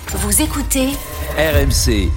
Vous écoutez RMC.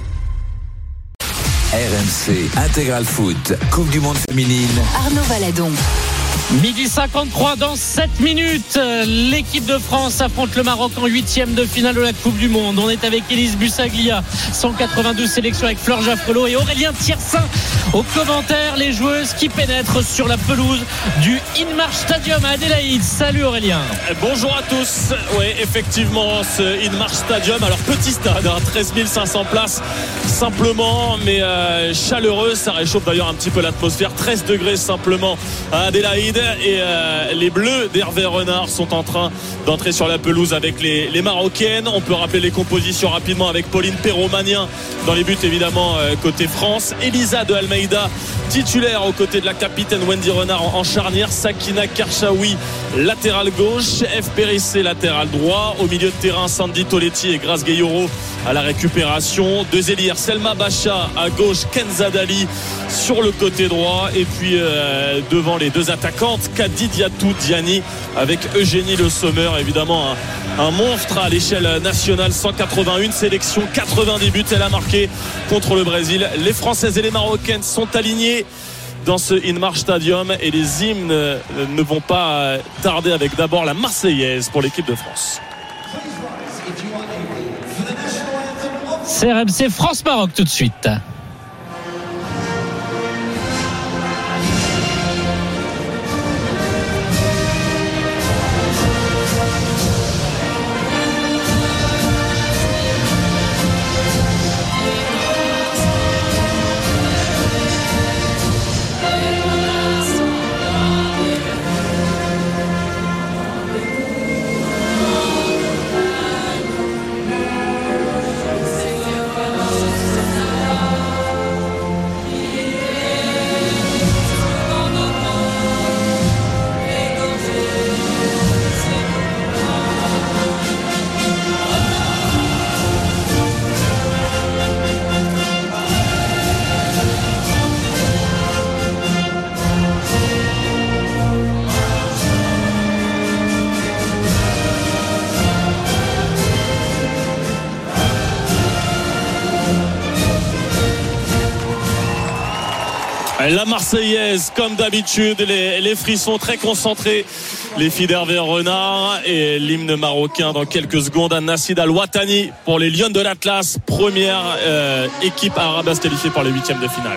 RMC Intégral Foot, Coupe du Monde féminine. Arnaud Valadon. 12h53 dans 7 minutes. L'équipe de France affronte le Maroc en 8e de finale de la Coupe du Monde. On est avec Élise Bussaglia, 192 sélections avec Fleur Jaffrelot et Aurélien Thiersin aux commentaires. Les joueuses qui pénètrent sur la pelouse du Inmarch Stadium à Adélaïde. Salut Aurélien. Bonjour à tous. Oui, effectivement, ce Inmarch Stadium, alors petit stade, 13 500 places simplement, mais chaleureux. Ça réchauffe d'ailleurs un petit peu l'atmosphère. 13 degrés simplement à Adélaïde. Et les Bleus d'Hervé Renard sont en train d'entrer sur la pelouse avec les Marocaines. On peut rappeler les compositions rapidement avec Pauline Perrault-Magnien dans les buts évidemment côté France, Elisa de Almeida titulaire aux côtés de la capitaine Wendy Renard en charnière, Sakina Karchaoui latéral gauche, F. Périssé latéral droit, au milieu de terrain Sandy Toletti et Grace Gayoro à la récupération, deux ailières Selma Bacha à gauche, Kenza Dali sur le côté droit, et puis devant les deux attaquantes Kadi Diatou Diani avec Eugénie Le Sommer, évidemment un monstre à l'échelle nationale. 181 sélections, 90 buts, elle a marqué contre le Brésil. Les Françaises et les Marocaines sont alignées dans ce Inmarch Stadium et les hymnes ne vont pas tarder, avec d'abord la Marseillaise pour l'équipe de France. C'est RMC France-Maroc tout de suite. La Marseillaise, comme d'habitude, les frissons très concentrés, les filles d'Hervé Renard, et l'hymne marocain dans quelques secondes. Nassid Al-Ouattani pour les Lions de l'Atlas, première équipe arabe à se qualifier pour les 8e de finale.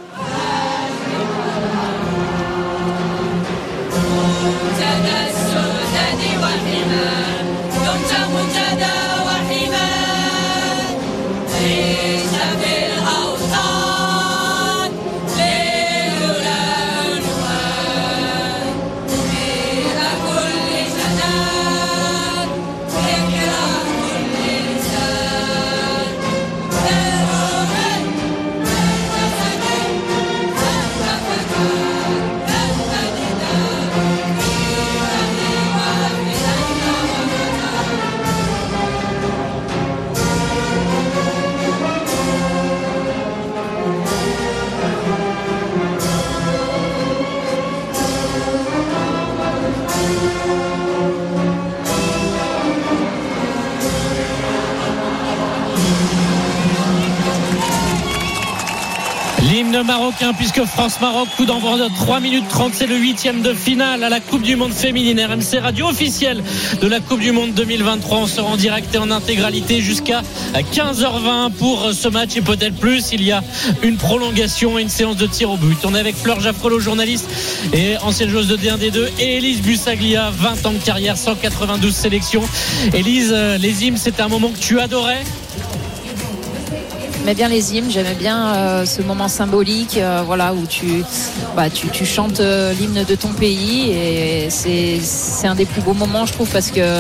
L'hymne marocain, puisque France-Maroc, coup d'envoi de 3 minutes 30, c'est le 8e de finale à la Coupe du Monde féminine. RMC Radio officielle de la Coupe du Monde 2023. On sera en direct et en intégralité jusqu'à 15h20 pour ce match et peut-être plus. Il y a une prolongation et une séance de tir au but. On est avec Fleur Jaffrelot, journaliste et ancienne joueuse de D1, D2, et Élise Bussaglia, 20 ans de carrière, 192 sélections. Élise, les hymnes, c'était un moment que tu adorais? J'aimais bien les hymnes, j'aimais bien ce moment symbolique, voilà, où tu chantes l'hymne de ton pays, et c'est un des plus beaux moments, je trouve, parce que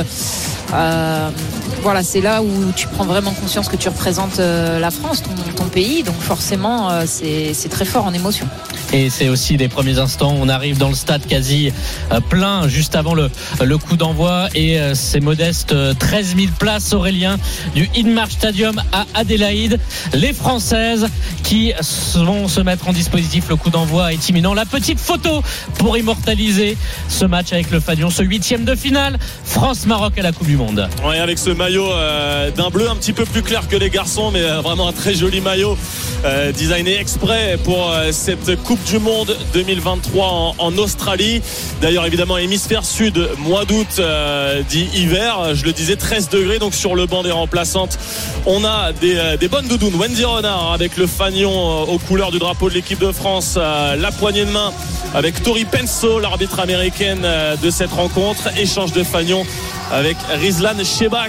voilà, c'est là où tu prends vraiment conscience que tu représentes la France, ton pays, donc forcément c'est très fort en émotion. Et c'est aussi des premiers instants. On arrive dans le stade quasi plein juste avant le coup d'envoi, et ces modestes 13 000 places, Aurélien, du Inmarch Stadium à Adélaïde. Les Françaises qui vont se mettre en dispositif. Le coup d'envoi est imminent. La petite photo pour immortaliser ce match avec le Fadion, ce 8e de finale France-Maroc à la Coupe du Monde. Ouais, avec ce maillot d'un bleu un petit peu plus clair que les garçons, mais vraiment un très joli maillot designé exprès pour cette Coupe du Monde 2023 en Australie. D'ailleurs évidemment hémisphère sud, mois d'août dit hiver, je le disais 13 degrés, donc sur le banc des remplaçantes on a des bonnes doudounes. Wendy Renard avec le fanion aux couleurs du drapeau de l'équipe de France, la poignée de main avec Tori Penso, l'arbitre américaine de cette rencontre. Échange de fanion avec Rizlan Shebak,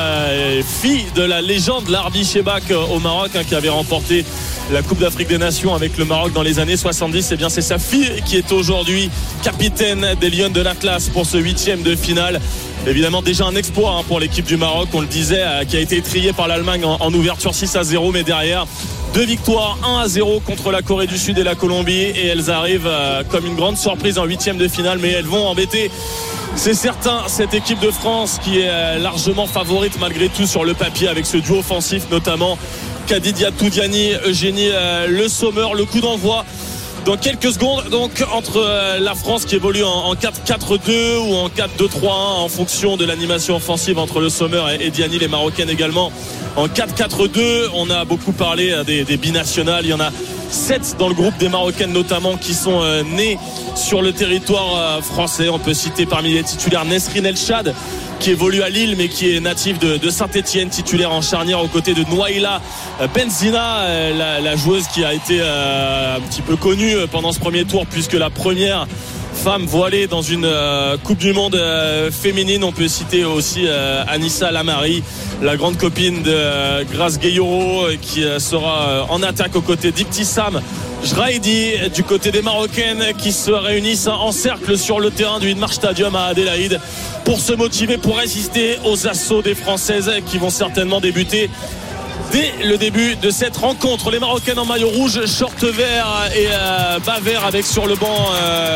fille de la légende Larbi Shebak au Maroc, qui avait remporté la Coupe d'Afrique des Nations avec le Maroc dans les années 70. Et bien c'est sa fille qui est aujourd'hui capitaine des Lions de l'Atlas pour ce 8e de finale. Évidemment déjà un exploit pour l'équipe du Maroc, on le disait, qui a été étrillée par l'Allemagne en ouverture 6-0, mais derrière 2 victoires, 1-0 contre la Corée du Sud et la Colombie, et elles arrivent comme une grande surprise en 8e de finale, mais elles vont embêter, c'est certain, cette équipe de France qui est largement favorite malgré tout sur le papier, avec ce duo offensif notamment Kadidia Toudiani, Eugénie Le Sommer. Le coup d'envoi dans quelques secondes, donc entre la France qui évolue en 4-4-2 ou en 4-2-3-1 en fonction de l'animation offensive entre Le Sommer et Diani, les Marocaines également en 4-4-2. On a beaucoup parlé des binationales, il y en a 7 dans le groupe des Marocaines notamment qui sont nées sur le territoire français. On peut citer parmi les titulaires Nesrine El Chad qui évolue à Lille mais qui est native de Saint-Etienne, titulaire en charnière aux côtés de Nouaïla Benzina, la joueuse qui a été un petit peu connue pendant ce premier tour puisque la première femme voilée dans une Coupe du Monde féminine. On peut citer aussi Anissa Lamari, la grande copine de Grace Gueyoro, qui sera en attaque aux côtés d'Ibtissam Jraidi du côté des Marocaines, qui se réunissent en cercle sur le terrain du Inmar Stadium à Adélaïde pour se motiver, pour résister aux assauts des Françaises qui vont certainement débuter dès le début de cette rencontre. Les Marocaines en maillot rouge, short vert et bas vert, avec sur le banc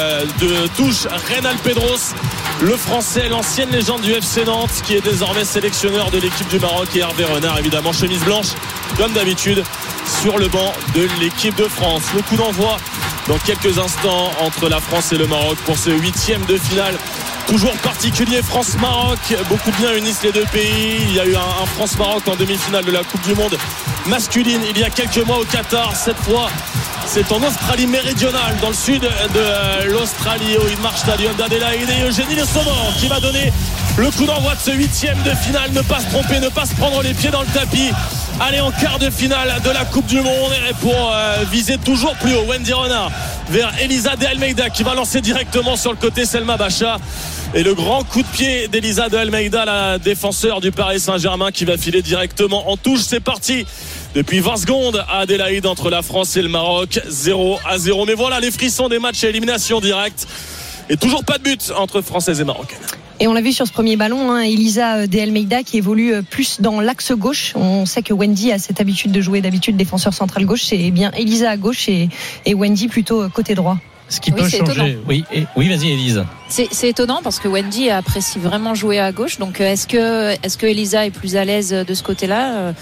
de touche Reynal Pedros, le Français, l'ancienne légende du FC Nantes, qui est désormais sélectionneur de l'équipe du Maroc, et Hervé Renard évidemment chemise blanche comme d'habitude sur le banc de l'équipe de France. Le coup d'envoi dans quelques instants entre la France et le Maroc pour ce 8e de finale toujours particulier. France-Maroc, beaucoup de liens unissent les deux pays. Il y a eu un France-Maroc en demi-finale de la Coupe du Monde masculine il y a quelques mois au Qatar. Cette fois c'est en Australie méridionale, dans le sud de l'Australie, au Inmar Stadium d'Adélaïde, et Eugénie Le Sommer qui va donner le coup d'envoi de ce 8e de finale. Ne pas se tromper, ne pas se prendre les pieds dans le tapis, aller en quart de finale de la Coupe du Monde, et pour viser toujours plus haut. Wendy Renard vers Elisa de Almeida qui va lancer directement sur le côté Selma Bacha, et le grand coup de pied d'Elisa de Almeida, la défenseur du Paris Saint-Germain, qui va filer directement en touche. C'est parti depuis 20 secondes à Adélaïde entre la France et le Maroc, 0-0. Mais voilà les frissons des matchs à élimination directe, et toujours pas de but entre Françaises et Marocaines. Et on l'a vu sur ce premier ballon, Elisa de Almeida qui évolue plus dans l'axe gauche. On sait que Wendy a cette habitude de jouer défenseur central gauche. C'est bien Elisa à gauche et Wendy plutôt côté droit. Ce qui peut changer. Oui, vas-y Elise. C'est étonnant parce que Wendy apprécie vraiment jouer à gauche. Donc est-ce que Elisa est plus à l'aise de ce côté-là,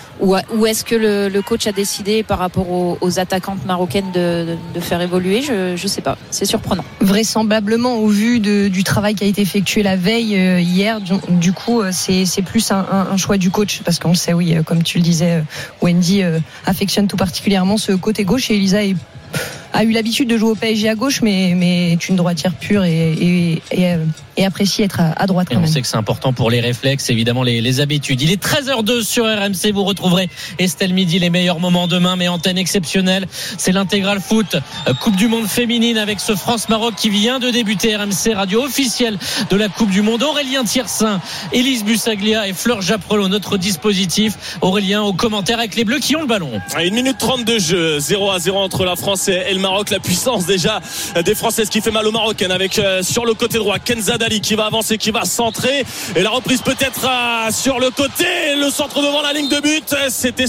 ou est-ce que le coach a décidé par rapport aux attaquantes marocaines de faire évoluer? Je sais pas, c'est surprenant. Vraisemblablement au vu du travail qui a été effectué la veille hier, du coup c'est plus un choix du coach, parce qu'on le sait, oui, comme tu le disais, Wendy affectionne tout particulièrement ce côté gauche, et Elisa a eu l'habitude de jouer au PSG à gauche, mais est une droitière pure et apprécie être à droite quand même. On sait que c'est important pour les réflexes, évidemment les habitudes. Il est 13h02 sur RMC, vous retrouverez Estelle Midi, les meilleurs moments demain, mais antenne exceptionnelle, c'est l'intégral foot Coupe du Monde féminine avec ce France-Maroc qui vient de débuter. RMC, radio officielle de la Coupe du Monde. Aurélien Thiersin, Élise Bussaglia et Fleur Japrelot, notre dispositif. Aurélien aux commentaires avec les Bleus qui ont le ballon. 1 minute 30 de jeu, 0-0 entre la France et le Maroc. La puissance déjà des Françaises qui fait mal aux Marocaines, avec sur le côté droit Kenza Dali qui va avancer, qui va centrer, et la reprise peut-être sur le côté, le centre devant la ligne de but. C'était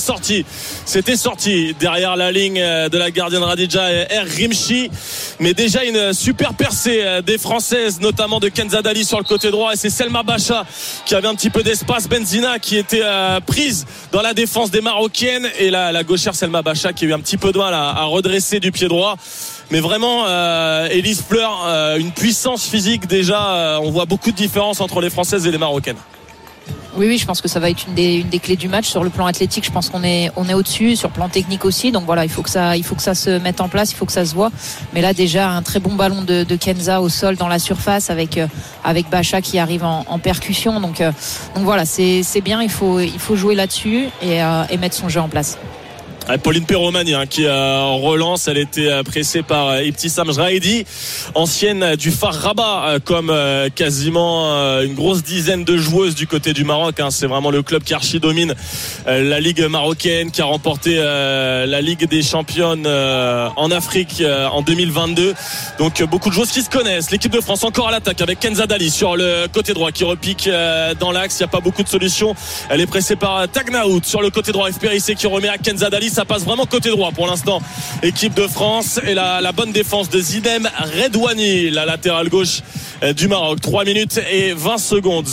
sorti derrière la ligne de la gardienne Radija Rimchi, mais déjà une super percée des Françaises, notamment de Kenza Dali sur le côté droit, et c'est Selma Bacha qui avait un petit peu d'espace, Benzina qui était prise dans la défense des Marocaines, et la gauchère Selma Bacha qui a eu un petit peu de mal à redresser du pied droit. Mais vraiment Élise Fleur, une puissance physique déjà, on voit beaucoup de différence entre les Françaises et les Marocaines. Oui, je pense que ça va être une des clés du match. Sur le plan athlétique, je pense qu'on est au-dessus, sur le plan technique aussi. Donc voilà, il faut que ça se mette en place, il faut que ça se voit. Mais là déjà un très bon ballon de Kenza au sol dans la surface avec Bacha qui arrive en percussion. Donc voilà, c'est bien. Il faut jouer là-dessus et mettre son jeu en place. Pauline Perromani qui relance, elle était pressée par Ibtissam Jraidi, ancienne du Phare Rabat, comme quasiment une grosse dizaine de joueuses du côté du Maroc. C'est vraiment le club qui archi-domine la Ligue marocaine, qui a remporté la Ligue des championnes en Afrique en 2022. Donc beaucoup de joueuses qui se connaissent. L'équipe de France encore à l'attaque avec Kenza Dali sur le côté droit qui repique dans l'axe. Il n'y a pas beaucoup de solutions. Elle est pressée par Tagnaout sur le côté droit. FPRIC qui remet à Kenza Dali. Ça passe vraiment côté droit pour l'instant, équipe de France. Et la bonne défense de Zidem Redouani, la latérale gauche du Maroc. 3 minutes et 20 secondes,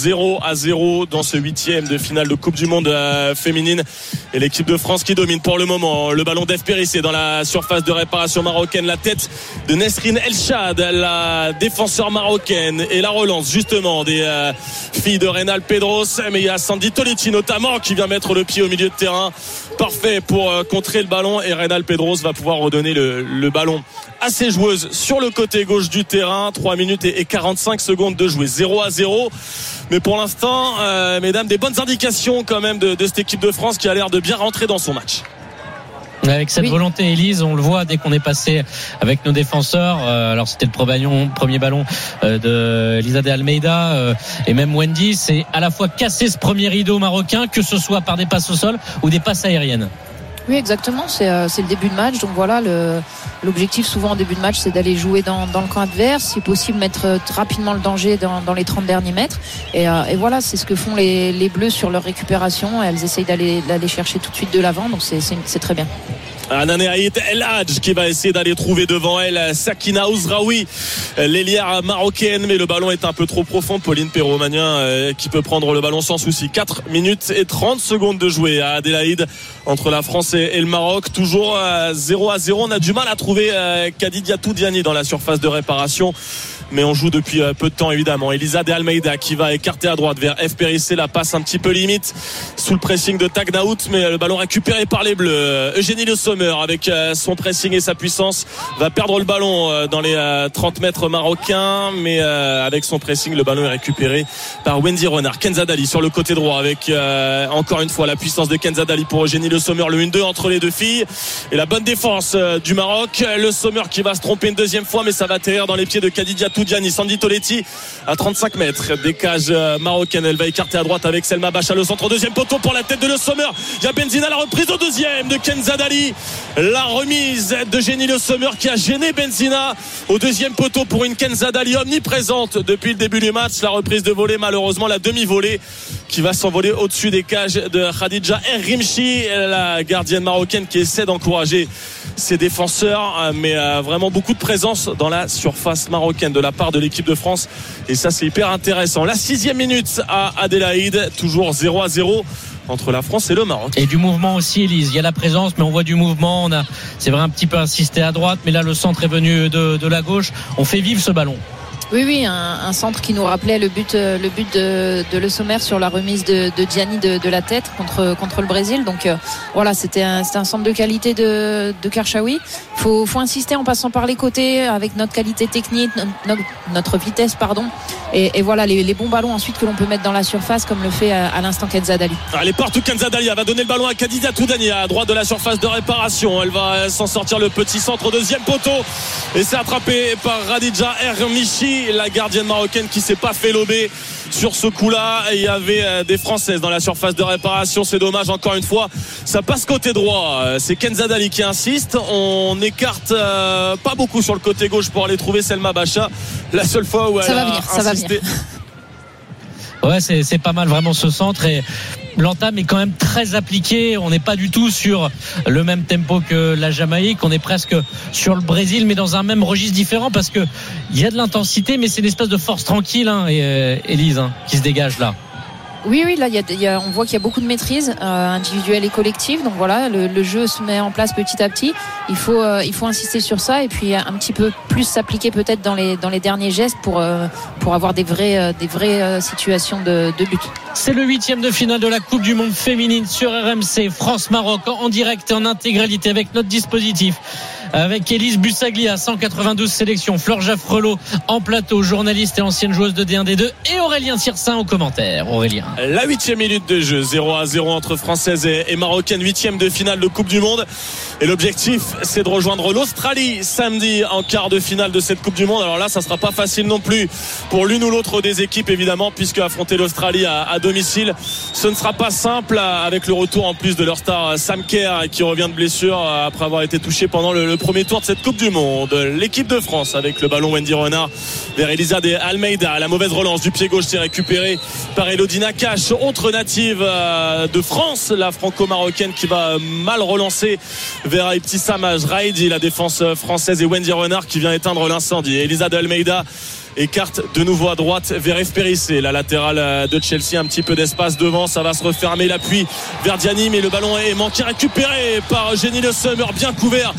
0-0 dans ce 8e de finale de Coupe du Monde féminine. Et l'équipe de France qui domine pour le moment. Le ballon d'FPRIC dans la surface de réparation marocaine, la tête de Nesrine Elchad, la défenseur marocaine, et la relance justement des filles de Reynal Pedros. Mais il y a Sandy Toletti notamment qui vient mettre le pied au milieu de terrain, parfait pour contrer le ballon, et Reynal Pedros va pouvoir redonner le ballon à ses joueuses sur le côté gauche du terrain. 3 minutes et 45 secondes de jouer, 0-0. Mais pour l'instant, mesdames, des bonnes indications quand même de cette équipe de France qui a l'air de bien rentrer dans son match. Avec cette volonté, Élise, on le voit dès qu'on est passé avec nos défenseurs. Alors c'était le premier ballon de Elisa de Almeida et même Wendy. C'est à la fois casser ce premier rideau marocain, que ce soit par des passes au sol ou des passes aériennes. Oui, exactement. C'est le début de match. Donc voilà, l'objectif souvent en début de match, c'est d'aller jouer dans le camp adverse. Si possible, mettre rapidement le danger dans les 30 derniers mètres. Et voilà, c'est ce que font les Bleus sur leur récupération. Elles essayent d'aller chercher tout de suite de l'avant. Donc c'est très bien. Anane Haït El Hadj qui va essayer d'aller trouver devant elle Sakina Ouzraoui, l'ailière marocaine, mais le ballon est un peu trop profond. Pauline Perromani qui peut prendre le ballon sans souci. 4 minutes et 30 secondes de jouer à Adélaïde entre la France et le Maroc. Toujours 0-0. On a du mal à trouver Kadidiatou Diani dans la surface de réparation, mais on joue depuis peu de temps évidemment. Elisa de Almeida qui va écarter à droite vers FPRIC, la passe un petit peu limite sous le pressing de Tagnaout, mais le ballon récupéré par les Bleus. Eugénie Le Sommer avec son pressing et sa puissance va perdre le ballon dans les 30 mètres marocains, mais avec son pressing le ballon est récupéré par Wendy Renard. Kenza Dali sur le côté droit avec encore une fois la puissance de Kenza Dali pour Eugénie Le Sommer, le 1-2 entre les deux filles, et la bonne défense du Maroc. Le Sommer qui va se tromper une deuxième fois, mais ça va atterrir dans les pieds de Kadidiatou Diani. Sandy Toletti à 35 mètres des cages marocaines, elle va écarter à droite avec Selma Bacha, le centre, deuxième poteau pour la tête de Le Sommer. Il y a Benzina, la reprise au deuxième de Kenza Dali, la remise d'Eugénie Le Sommer qui a gêné Benzina au deuxième poteau pour une Kenza Dali omniprésente depuis le début du match. La reprise de volée, malheureusement la demi-volée qui va s'envoler au-dessus des cages de Khadija Errimchi, la gardienne marocaine qui essaie d'encourager ses défenseurs, mais vraiment beaucoup de présence dans la surface marocaine de la part de l'équipe de France, et ça c'est hyper intéressant. La 6e minute à Adélaïde, toujours 0-0 entre la France et le Maroc. Et du mouvement aussi, Élise. Il y a la présence, mais on voit du mouvement. C'est vrai, un petit peu insisté à droite, mais là le centre est venu de la gauche. On fait vivre ce ballon. Oui, un centre qui nous rappelait le but de Le Sommer sur la remise de Diani de la tête contre le Brésil. Donc voilà, c'était un centre de qualité de Karchaoui. Faut insister en passant par les côtés avec notre qualité technique, notre vitesse, pardon. Et voilà les bons ballons ensuite que l'on peut mettre dans la surface, comme le fait à l'instant Kenza Dali. Allez, partout Kenza Dali, elle va donner le ballon à Kadidiatou Diani à droite de la surface de réparation. Elle va s'en sortir, le petit centre au deuxième poteau, et c'est attrapé par Khadija Ermichi, la gardienne marocaine qui s'est pas fait lober sur ce coup-là. Il y avait des Françaises dans la surface de réparation, c'est dommage. Encore une fois, ça passe côté droit. C'est Kenza Dali qui insiste. On écarte pas beaucoup sur le côté gauche pour aller trouver Selma Bacha. La seule fois où elle a insisté. Ouais, c'est pas mal vraiment ce centre, et l'entame est quand même très appliquée. On n'est pas du tout sur le même tempo que la Jamaïque. On est presque sur le Brésil, mais dans un même registre différent, parce que il y a de l'intensité, mais c'est une espèce de force tranquille, Élise, qui se dégage là. Oui, là, on voit qu'il y a beaucoup de maîtrise individuelle et collective. Donc voilà, le jeu se met en place petit à petit. Il faut insister sur ça et puis un petit peu plus s'appliquer peut-être dans les derniers gestes pour avoir des vraies situations de but. C'est le 8e de finale de la Coupe du Monde féminine sur RMC. France-Maroc en direct et en intégralité avec notre dispositif. Avec Élise Bussaglia, 192 sélections, Flore Jaffrelot en plateau, journaliste et ancienne joueuse de D1, D2, et Aurélien Tirsin aux commentaires. Aurélien. La 8e minute de jeu, 0-0 entre Françaises et Marocaines, 8e de finale de Coupe du Monde. Et l'objectif, c'est de rejoindre l'Australie samedi en quart de finale de cette Coupe du Monde. Alors là, ça sera pas facile non plus pour l'une ou l'autre des équipes, évidemment, puisque affronter l'Australie à domicile, ce ne sera pas simple, avec le retour en plus de leur star Sam Kerr qui revient de blessure après avoir été touché pendant le premier tour de cette Coupe du Monde. L'équipe de France avec le ballon, Wendy Renard vers Elisa de Almeida. La mauvaise relance du pied gauche, c'est récupéré par Elodie Nakache, autre native de France, la franco-marocaine qui va mal relancer vers Ibtissam Ajraïdi, la défense française, et Wendy Renard qui vient éteindre l'incendie. Elisa de Almeida écarte de nouveau à droite vers F. Périssé, la latérale de Chelsea, un petit peu d'espace devant, ça va se refermer, l'appui vers Diani, mais le ballon est manqué, récupéré par Jenny Le Sommer, bien couvert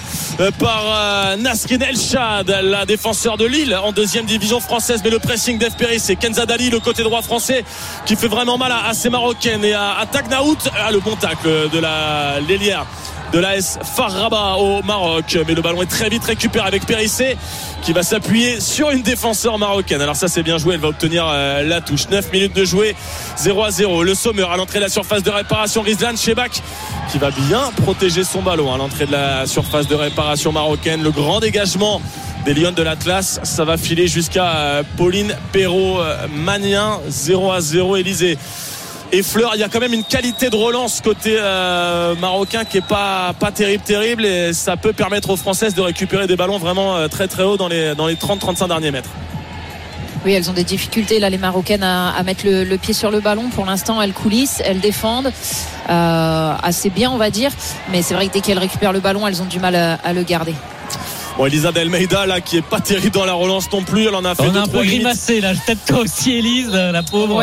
par Nasrin El Chad, la défenseur de Lille en 2e division française, mais le pressing d'F. Périssé, Kenza Dali, le côté droit français qui fait vraiment mal à ces Marocaines, et à Tagnaout, le bon tacle de l'ailière de l'AS FAR Rabat au Maroc, mais le ballon est très vite récupéré avec Périssé qui va s'appuyer sur une défenseur marocaine. Alors ça, c'est bien joué, elle va obtenir la touche. 9 minutes de jouer, 0-0. Le Sommer à l'entrée de la surface de réparation, Rizlan Chebak qui va bien protéger son ballon à l'entrée de la surface de réparation marocaine. Le grand dégagement des Lions de l'Atlas, ça va filer jusqu'à Pauline Perrault-Magnin. 0-0. Élysée et Fleur, il y a quand même une qualité de relance côté marocain qui est pas terrible, et ça peut permettre aux Françaises de récupérer des ballons vraiment très très haut dans les 30-35 derniers mètres. Oui, elles ont des difficultés là, les Marocaines, à mettre le pied sur le ballon. Pour l'instant, elles coulissent, elles défendent assez bien, on va dire, mais c'est vrai que dès qu'elles récupèrent le ballon, elles ont du mal à le garder. Bon, Elisa D'Almeida là qui est pas terrible dans la relance non plus, elle en a fait 2-3. On a un peu grimacé là, peut-être toi aussi Élise, la pauvre.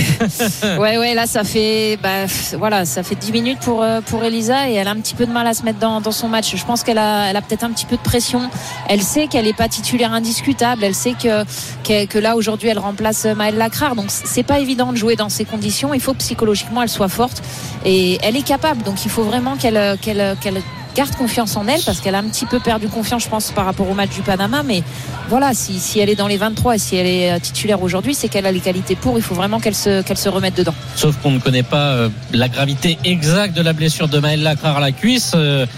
Ouais, là ça fait ça fait 10 minutes pour Elisa, et elle a un petit peu de mal à se mettre dans son match. Je pense qu'elle a peut-être un petit peu de pression. Elle sait qu'elle est pas titulaire indiscutable, elle sait que là aujourd'hui elle remplace Maëlle Lacrar, donc c'est pas évident de jouer dans ces conditions. Il faut que psychologiquement elle soit forte, et elle est capable, donc il faut vraiment qu'elle garde confiance en elle, parce qu'elle a un petit peu perdu confiance, je pense, par rapport au match du Panama. Mais voilà, si elle est dans les 23 et si elle est titulaire aujourd'hui, c'est qu'elle a les qualités pour. Il faut vraiment qu'elle se remette dedans. Sauf qu'on ne connaît pas la gravité exacte de la blessure de Maëlle Lacrar à la cuisse.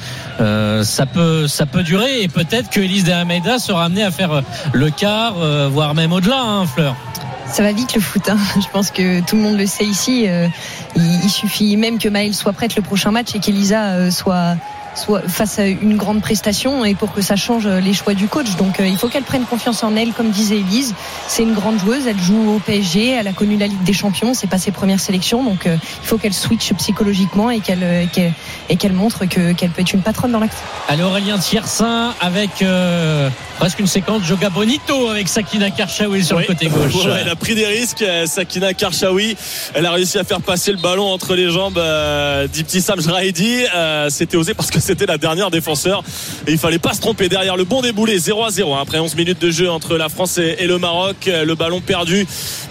Ça peut durer, et peut-être que Elise de Almeida sera amenée à faire le quart, voire même au-delà, Fleur. Ça va vite le foot, hein. Je pense que tout le monde le sait ici. Il suffit même que Maëlle soit prête le prochain match et qu'Elisa soit face à une grande prestation, et pour que ça change les choix du coach. Donc il faut qu'elle prenne confiance en elle, comme disait Élise. C'est une grande joueuse, elle joue au PSG, elle a connu la Ligue des Champions, c'est pas ses premières sélections, donc il faut qu'elle switch psychologiquement et qu'elle montre qu'elle peut être une patronne dans l'action. Allez, Aurélien Tirsin avec presque une séquence Joga Bonito avec Sakina Karchaoui sur le côté gauche. Elle a pris des risques, Sakina Karchaoui. Elle a réussi à faire passer le ballon entre les jambes d'Ibtissam Ajraïdi. C'était osé parce que c'était la dernière défenseur, et il fallait pas se tromper derrière. Le bon déboulé, 0-0 après 11 minutes de jeu entre la France et le Maroc. Le ballon perdu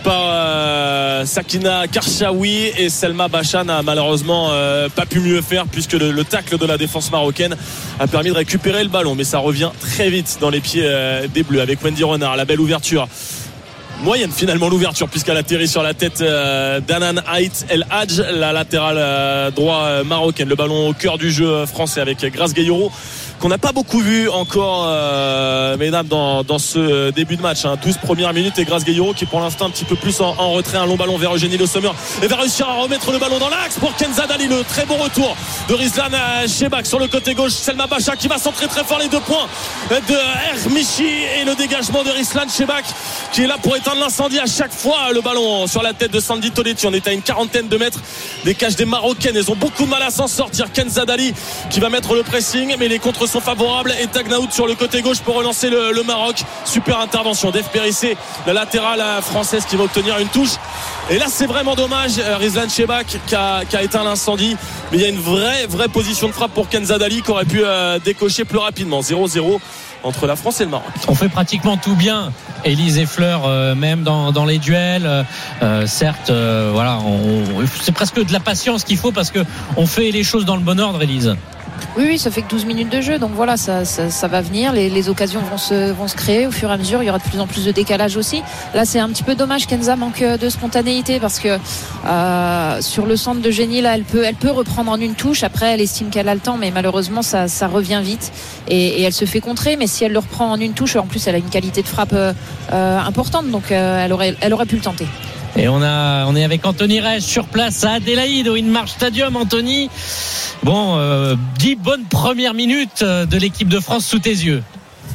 par Sakina Karchaoui, et Selma Bacha n'a malheureusement pas pu mieux faire, puisque le tacle de la défense marocaine a permis de récupérer le ballon, mais ça revient très vite dans les pieds des Bleus avec Wendy Renard. La belle ouverture, moyenne finalement l'ouverture, puisqu'elle atterrit sur la tête d'Anan Haït El Hadj, la latérale droit marocaine. Le ballon au cœur du jeu français avec Grace Gayoro, qu'on n'a pas beaucoup vu encore, mesdames, dans ce début de match, 12 premières minutes, et Grace Gayoro qui pour l'instant un petit peu plus en retrait. Un long ballon vers Eugénie Le Sommer, et va réussir à remettre le ballon dans l'axe pour Kenza Dali. Le très bon retour de Rizlan Chebak sur le côté gauche. Selma Bacha qui va centrer très fort, les 2 points de Hermichi, et le dégagement de Rizlan Chebak qui est là pour éteindre l'incendie à chaque fois. Le ballon sur la tête de Sandy Toletti. On est à une quarantaine de mètres des cages des Marocaines, elles ont beaucoup de mal à s'en sortir. Kenza Dali qui va mettre le pressing, mais les contres sont favorables, et Tagnaout sur le côté gauche pour relancer le Maroc. Super intervention d'F. Périssé, la latérale française, qui va obtenir une touche. Et là c'est vraiment dommage, Rizlan Chebak qui a éteint l'incendie, mais il y a une vraie position de frappe pour Kenza Dali qui aurait pu décocher plus rapidement. 0-0 entre la France et le Maroc. On fait pratiquement tout bien, Élise et Fleur, même dans les duels. Certes, voilà, c'est presque de la patience qu'il faut parce que on fait les choses dans le bon ordre, Élise. Oui, ça fait que 12 minutes de jeu, donc voilà, ça va venir. Les occasions vont se créer au fur et à mesure. Il y aura de plus en plus de décalage aussi. Là, c'est un petit peu dommage. Kenza manque de spontanéité parce que sur le centre de Génie, là, elle peut reprendre en une touche. Après, elle estime qu'elle a le temps, mais malheureusement, ça revient vite et elle se fait contrer. Mais si elle le reprend en une touche, en plus, elle a une qualité de frappe importante, donc elle aurait pu le tenter. Et on est avec Anthony Reich sur place à Adélaïde au Inmarsh Stadium. Anthony, bon, 10 bonnes premières minutes de l'équipe de France sous tes yeux.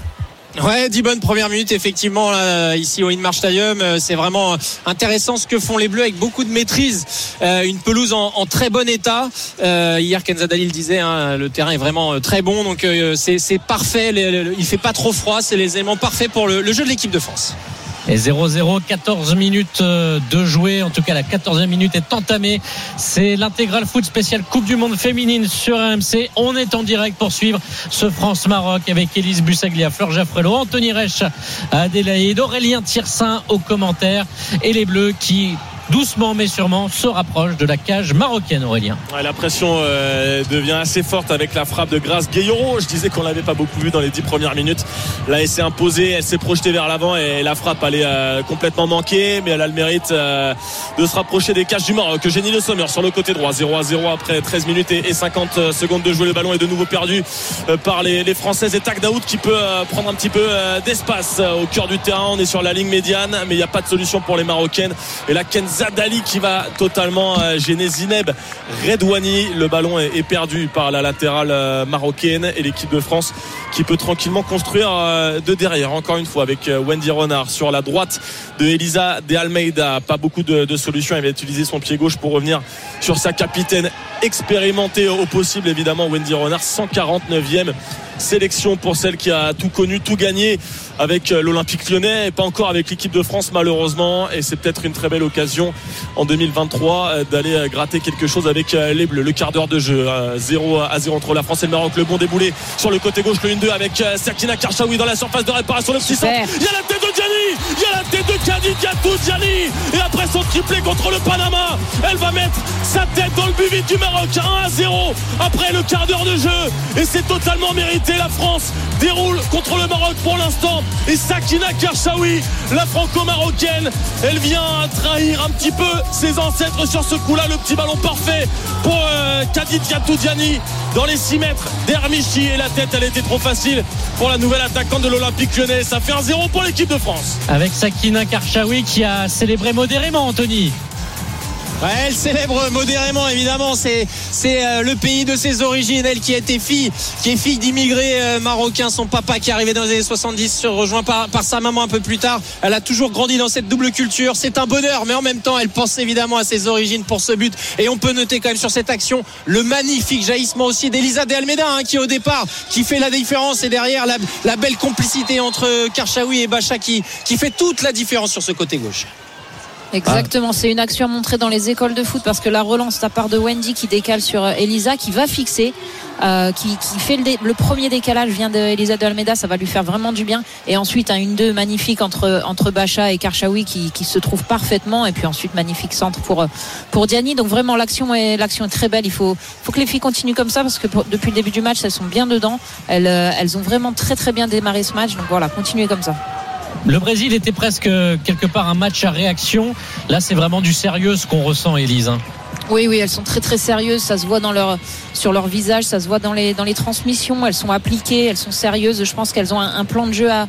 Ouais, 10 bonnes premières minutes effectivement là, ici au Inmarsh Stadium. C'est vraiment intéressant ce que font les Bleus avec beaucoup de maîtrise. Une pelouse en très bon état. Hier Kenza Dali le disait, le terrain est vraiment très bon, donc c'est parfait. Il fait pas trop froid, c'est les éléments parfaits pour le jeu de l'équipe de France. Et 0-0, 14 minutes de jouer. En tout cas, la 14e minute est entamée. C'est l'intégral foot spécial Coupe du Monde féminine sur RMC. On est en direct pour suivre ce France-Maroc avec Élise Bussaglia, Fleur Jaffrelot, Anthony Reich à Adélaïde, Aurélien Tiersin aux commentaires et les Bleus qui doucement mais sûrement se rapproche de la cage marocaine. Aurélien. Ouais, la pression devient assez forte avec la frappe de Grace Gueyoro. Je disais qu'on l'avait pas beaucoup vu dans les 10 premières minutes. Là elle s'est imposée, elle s'est projetée vers l'avant et la frappe elle est complètement manquée, mais elle a le mérite de se rapprocher des cages du Maroc. Eugénie Le Sommer sur le côté droit, 0-0 après 13 minutes et 50 secondes de jouer. Le ballon est de nouveau perdu par les Françaises et Tak Daoud qui peut prendre un petit peu d'espace au cœur du terrain. On est sur la ligne médiane, mais il n'y a pas de solution pour les Marocaines. Et là Kenza Dali qui va totalement gêner Zineb Redouani. Le ballon est perdu par la latérale marocaine et l'équipe de France qui peut tranquillement construire de derrière, encore une fois avec Wendy Renard sur la droite de Elisa de Almeida. Pas beaucoup de solutions. Elle va utiliser son pied gauche pour revenir sur sa capitaine expérimentée au possible, évidemment Wendy Renard. 149e sélection pour celle qui a tout connu, tout gagné avec l'Olympique Lyonnais et pas encore avec l'équipe de France malheureusement, et c'est peut-être une très belle occasion en 2023 d'aller gratter quelque chose avec les Bleus. Le quart d'heure de jeu, 0-0 entre la France et le Maroc. Le bon déboulé sur le côté gauche, le 1-2 avec Sakina Karchaoui dans la surface de réparation. Le petit centre, il y a la tête de Diani, il y a la tête de Kadidiatou Diani, et après son triplé contre le Panama, elle va mettre sa tête dans le but vide du Maroc. 1-0 après le quart d'heure de jeu, et c'est totalement mérité. La France déroule contre le Maroc pour l'instant, et Sakina Karchaoui, la franco-marocaine, elle vient trahir un petit peu ses ancêtres sur ce coup-là. Le petit ballon parfait pour Kadidiatou Diani dans les 6 mètres d'Hermichi, et la tête elle était trop facile pour la nouvelle attaquante de l'Olympique Lyonnais. Ça fait 1-0 pour l'équipe de France avec Sakina Karchaoui qui a célébré modérément. Anthony. Ouais, elle célèbre modérément évidemment, c'est le pays de ses origines, elle qui est fille d'immigrés marocains, son papa qui est arrivé dans les années 70, rejoint par sa maman un peu plus tard. Elle a toujours grandi dans cette double culture, c'est un bonheur, mais en même temps elle pense évidemment à ses origines pour ce but. Et on peut noter quand même sur cette action le magnifique jaillissement aussi d'Elisa de Almeida, qui au départ qui fait la différence, et derrière la belle complicité entre Karchaoui et Bacha qui fait toute la différence sur ce côté gauche. Exactement, c'est une action à montrer dans les écoles de foot, parce que la relance de la part de Wendy qui décale sur Elisa, qui va fixer, qui fait le premier décalage vient de Elisa de Almeida, ça va lui faire vraiment du bien. Et ensuite un 1-2 magnifique entre Bacha et Karchaoui qui se trouve parfaitement, et puis ensuite magnifique centre pour Diani. Donc vraiment l'action est très belle. Il faut que les filles continuent comme ça, parce que depuis le début du match elles sont bien dedans. Elles ont vraiment très très bien démarré ce match. Donc voilà, continuez comme ça. Le Brésil était presque quelque part un match à réaction. Là, c'est vraiment du sérieux ce qu'on ressent, Élise. Oui, elles sont très très sérieuses. Ça se voit sur leur visage, ça se voit dans les transmissions. Elles sont appliquées, elles sont sérieuses. Je pense qu'elles ont un plan de jeu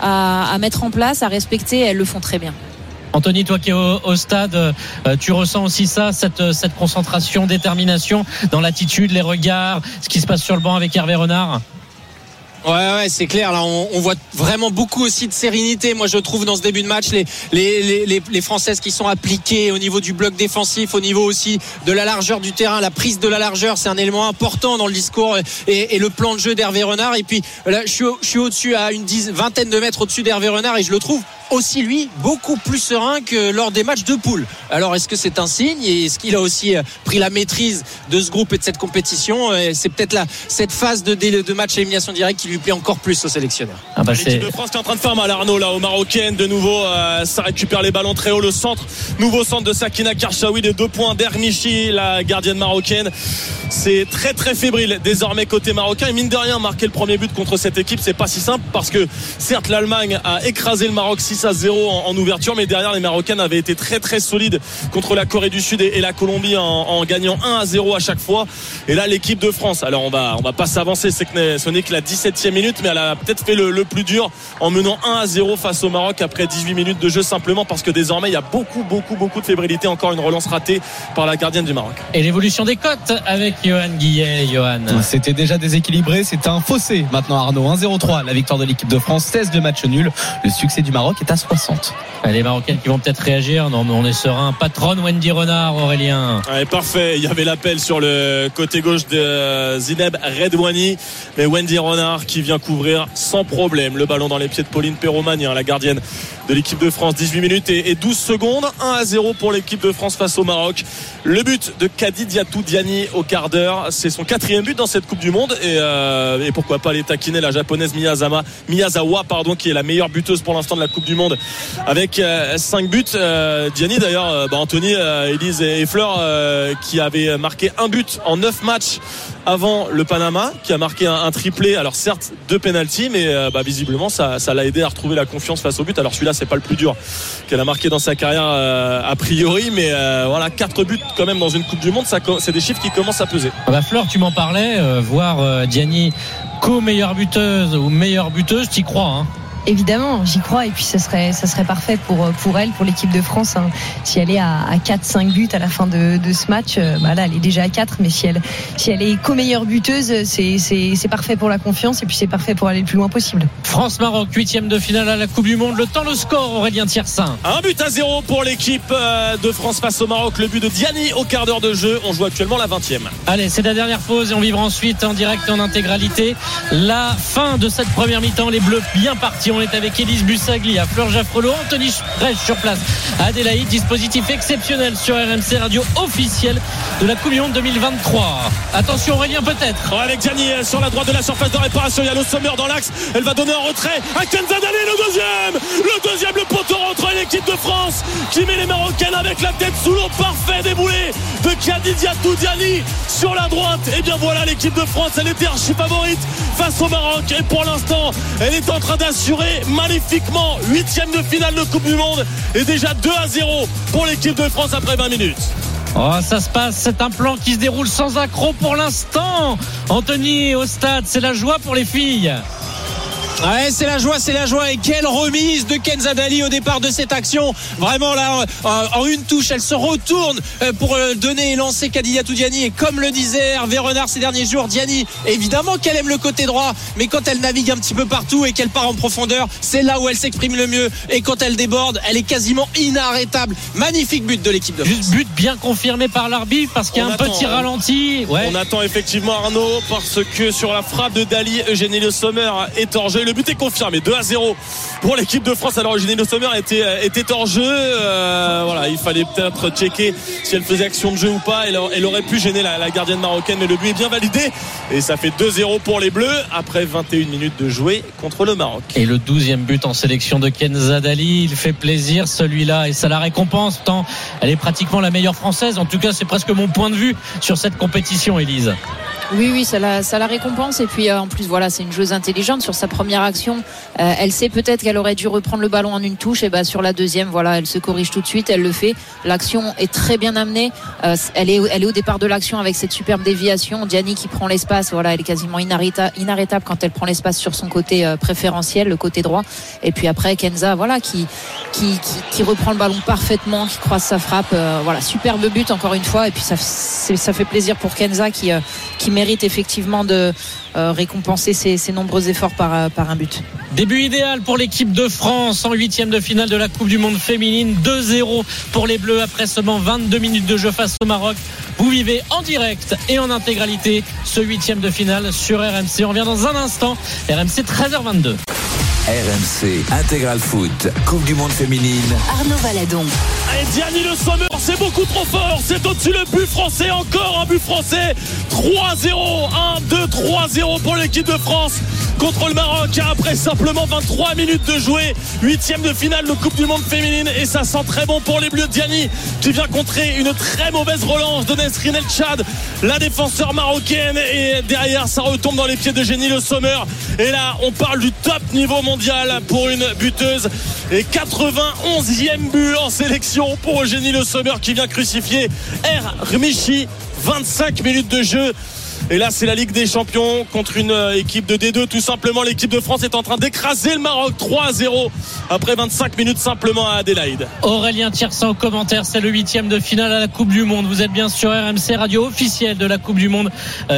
à mettre en place, à respecter. Elles le font très bien. Anthony, toi qui es au stade, tu ressens aussi ça, cette concentration, détermination dans l'attitude, les regards, ce qui se passe sur le banc avec Hervé Renard? Ouais, c'est clair. Là, on voit vraiment beaucoup aussi de sérénité. Moi, je trouve dans ce début de match les Françaises qui sont appliquées au niveau du bloc défensif, au niveau aussi de la largeur du terrain. La prise de la largeur, c'est un élément important dans le discours et le plan de jeu d'Hervé Renard. Et puis là, je suis au-dessus, à une vingtaine de mètres au-dessus d'Hervé Renard, et je le trouve aussi lui beaucoup plus serein que lors des matchs de poule. Alors est-ce que c'est un signe et est-ce qu'il a aussi pris la maîtrise de ce groupe et de cette compétition? Et c'est peut-être là cette phase de match à élimination directe qui lui plaît encore plus au sélectionneur. L'équipe de France qui est en train de faire mal, Arnaud, là, aux Marocaines. De nouveau, ça récupère les ballons très haut. Le centre, nouveau centre de Sakina Karchaoui, les 2 points d'Hermichi, la gardienne marocaine. C'est très très fébrile désormais côté marocain. Et mine de rien, marquer le premier but contre cette équipe, c'est pas si simple parce que certes l'Allemagne a écrasé le Maroc 6-0 en ouverture, mais derrière les Marocaines avaient été très très solides contre la Corée du Sud et la Colombie en gagnant 1-0 à chaque fois. Et là l'équipe de France, alors on va pas s'avancer, ce n'est que la 17e minute, mais elle a peut-être fait le plus dur en menant 1-0 face au Maroc après 18 minutes de jeu, simplement parce que désormais il y a beaucoup de fébrilité. Encore une relance ratée par la gardienne du Maroc. Et l'évolution des cotes avec Johan Guillet. Johan, c'était déjà déséquilibré, c'était un fossé maintenant, Arnaud. 1-0-3 la victoire de l'équipe de France, 16 de match nul. Le succès du Maroc est à 60. Les Marocaines qui vont peut-être réagir. Non mais on est serein. Patronne Wendy Renard, Aurélien. Ouais, parfait, il y avait l'appel sur le côté gauche de Zineb Redouani, mais Wendy Renard qui vient couvrir sans problème le ballon dans les pieds de Pauline Perromagnan, la gardienne de l'équipe de France. 18 minutes et 12 secondes, 1-0 pour l'équipe de France face au Maroc. Le but de Kadidiatou Diani au quart d'heure, c'est son 4e but dans cette Coupe du Monde et pourquoi pas aller taquiner la japonaise Miyazawa, qui est la meilleure buteuse pour l'instant de la Coupe du Monde avec 5 buts. Diani d'ailleurs, Anthony, Élise et Fleur qui avait marqué un but en 9 matchs avant le Panama, qui a marqué un triplé, alors certes 2 pénaltys, mais visiblement ça l'a aidé à retrouver la confiance face au but. Alors celui-là c'est pas le plus dur qu'elle a marqué dans sa carrière a priori, mais 4 buts quand même dans une Coupe du Monde, c'est des chiffres qui commencent à peser. Fleur, tu m'en parlais, voir Diani co-meilleure buteuse ou meilleure buteuse, t'y crois hein? Évidemment, j'y crois, et puis ça serait parfait pour elle, pour l'équipe de France, hein. Si elle est à 4-5 buts à la fin de ce match, là elle est déjà à 4, mais si elle est co-meilleure buteuse, c'est parfait pour la confiance, et puis c'est parfait pour aller le plus loin possible. France-Maroc, 8e de finale à la Coupe du Monde. Le temps, le score, Aurélien Thiersin. 1-0 pour l'équipe de France face au Maroc. Le but de Diani au quart d'heure de jeu. On joue actuellement la 20e. Allez, c'est la dernière pause et on vivra ensuite en direct et en intégralité la fin de cette première mi-temps. Les Bleus bien partis. On est avec Élise Bussaglia, Fleur Jaffrelot, Anthony Sprech sur place, Adélaïde. Dispositif exceptionnel sur RMC, radio officielle de la Coupe du Monde 2023. Attention Aurélien, peut-être. Avec Diani sur la droite de la surface de réparation. Il y a le Sommer dans l'axe. Elle va donner un retrait à Kenza Dali, le deuxième, le poteau rentre, l'équipe de France qui met les Marocaines avec la tête sous l'eau. Parfait déboulé de Kadidiatou Diani sur la droite. Et bien voilà, l'équipe de France, elle était archi favorite face au Maroc, et pour l'instant elle est en train d'assurer magnifiquement 8e de finale de Coupe du Monde, et déjà 2-0 pour l'équipe de France après 20 minutes. Ça se passe, c'est un plan qui se déroule sans accroc pour l'instant. Anthony, au stade, c'est la joie pour les filles. Ouais, c'est la joie, et quelle remise de Kenza Dali au départ de cette action. Vraiment là, en une touche, elle se retourne pour donner et lancer Kadidiatou Diani, et comme le disait Hervé Renard ces derniers jours, Diani, évidemment qu'elle aime le côté droit, mais quand elle navigue un petit peu partout et qu'elle part en profondeur, c'est là où elle s'exprime le mieux, et quand elle déborde, elle est quasiment inarrêtable. Magnifique but de l'équipe de France. Juste but bien confirmé par l'arbitre, parce qu'il y a un petit ralenti. On attend effectivement, Arnaud, parce que sur la frappe de Dali, Eugénie Le Sommer est hors jeu. Le but est confirmé, 2-0 pour l'équipe de France. Alors Eugénie Le Sommer était hors jeu, il fallait peut-être checker si elle faisait action de jeu ou pas. Elle aurait pu gêner la gardienne marocaine, mais le but est bien validé, et ça fait 2-0 pour les Bleus après 21 minutes de jouer contre le Maroc. Et le 12e but en sélection de Kenza Dali, il fait plaisir celui-là, et ça la récompense tant elle est pratiquement la meilleure française. En tout cas, c'est presque mon point de vue sur cette compétition, Élise. Oui, ça la récompense, et puis en plus c'est une joueuse intelligente. Sur sa première action, elle sait peut-être qu'elle aurait dû reprendre le ballon en une touche, et sur la deuxième, elle se corrige tout de suite, elle le fait. L'action est très bien amenée, elle est au départ de l'action avec cette superbe déviation. Diani qui prend l'espace, elle est quasiment inarrêtable quand elle prend l'espace sur son côté préférentiel, le côté droit. Et puis après Kenza qui reprend le ballon parfaitement, qui croise sa frappe, superbe but encore une fois. Et puis ça fait plaisir pour Kenza qui mérite effectivement de récompenser ses nombreux efforts par un but. Début idéal pour l'équipe de France en 8e de finale de la Coupe du Monde féminine. 2-0 pour les Bleus après seulement 22 minutes de jeu face au Maroc. Vous vivez en direct et en intégralité ce 8e de finale sur RMC. On revient dans un instant. RMC 13h22. RMC Intégral Foot, Coupe du Monde féminine. Arnaud Valadon. Et Diani Le Sommer, c'est beaucoup trop fort. C'est au-dessus le but français. Encore un but français. 3-0. 1-2-3-0 pour l'équipe de France contre le Maroc. Après simplement 23 minutes de jouer. 8e de finale de Coupe du Monde féminine. Et ça sent très bon pour les Bleus. Diani qui vient contrer une très mauvaise relance de Nesrine El Tchad, la défenseur marocaine. Et derrière, ça retombe dans les pieds de Jenny Le Sommer. Et là, on parle du top niveau mondial pour une buteuse. Et 91e but en sélection pour Eugénie Le Sommer qui vient crucifier Rmichi. 25 minutes de jeu. Et là, c'est la Ligue des Champions contre une équipe de D2. Tout simplement, l'équipe de France est en train d'écraser le Maroc 3-0 après 25 minutes simplement à Adélaïde. Aurélien Thiersin au commentaire. C'est le 8e de finale à la Coupe du Monde. Vous êtes bien sur RMC, radio officielle de la Coupe du Monde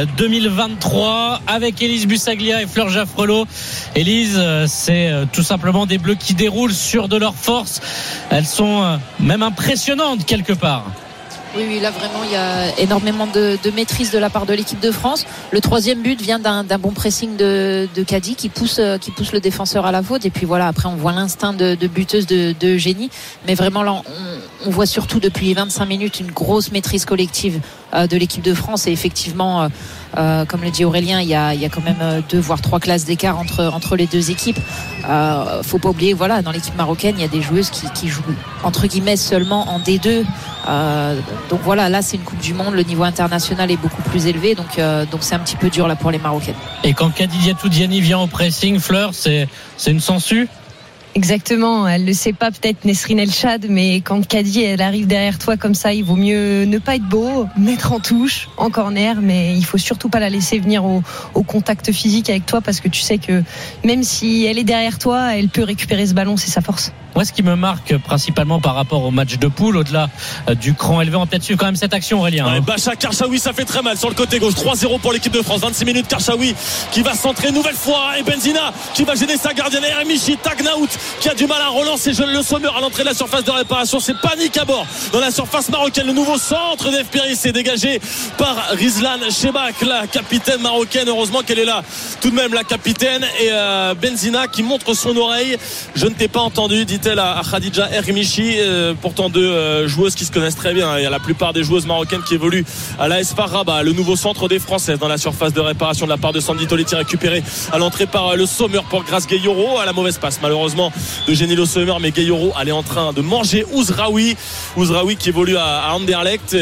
2023 avec Élise Bussaglia et Fleur Jaffrelot. Élise, c'est tout simplement des Bleus qui déroulent sur de leur force. Elles sont même impressionnantes quelque part. Oui, là vraiment il y a énormément de maîtrise de la part de l'équipe de France. Le 3e but vient d'un bon pressing de Kadi qui pousse le défenseur à la faute. Et puis voilà, après on voit l'instinct de buteuse de Eugénie. Mais vraiment là, on voit surtout depuis 25 minutes une grosse maîtrise collective de l'équipe de France. Et effectivement, comme le dit Aurélien, il y a quand même 2 voire 3 classes d'écart entre les deux équipes. Faut pas oublier, voilà, dans l'équipe marocaine, il y a des joueuses qui jouent entre guillemets seulement en D2. Donc voilà, là c'est une Coupe du Monde, le niveau international est beaucoup plus élevé, donc c'est un petit peu dur là pour les Marocaines. Et quand Kadidiatou Diani vient au pressing, Fleur, c'est une sangsue. Exactement, elle le sait pas peut-être Nesrine El Tchad, mais quand Kadi elle arrive derrière toi comme ça, il vaut mieux ne pas être beau, mettre en touche, en corner, mais il faut surtout pas la laisser venir au contact physique avec toi, parce que tu sais que même si elle est derrière toi, elle peut récupérer ce ballon, c'est sa force. Moi, ce qui me marque principalement par rapport au match de poule, au-delà du cran élevé, on va peut-être suivre quand même cette action, Aurélien. Ouais, Bacha Karchaoui, ça fait très mal sur le côté gauche. 3-0 pour l'équipe de France. 26 minutes, Karchaoui qui va centrer une nouvelle fois. Et Benzina qui va gêner sa gardienne. Rmichi Tagnaout qui a du mal à relancer Le Sommer à l'entrée de la surface de réparation. C'est panique à bord dans la surface marocaine. Le nouveau centre d'Ef Péris est dégagé par Rizlan Chebak, la capitaine marocaine. Heureusement qu'elle est là tout de même, la capitaine. Et Benzina qui montre son oreille. Je ne t'ai pas entendu, dit-elle à Khadija Rmichi. Pourtant 2 joueuses qui se connaissent très bien. Il y a la plupart des joueuses marocaines qui évoluent à l'AS FAR Rabat. Le nouveau centre des Françaises dans la surface de réparation de la part de Sandy Toletti, récupéré à l'entrée par Le Sommer pour Grace Gayoro. À la mauvaise passe malheureusement de Jenny Le Sommer, mais Gayoro elle est en train de manger Ouzraoui qui évolue à Anderlecht.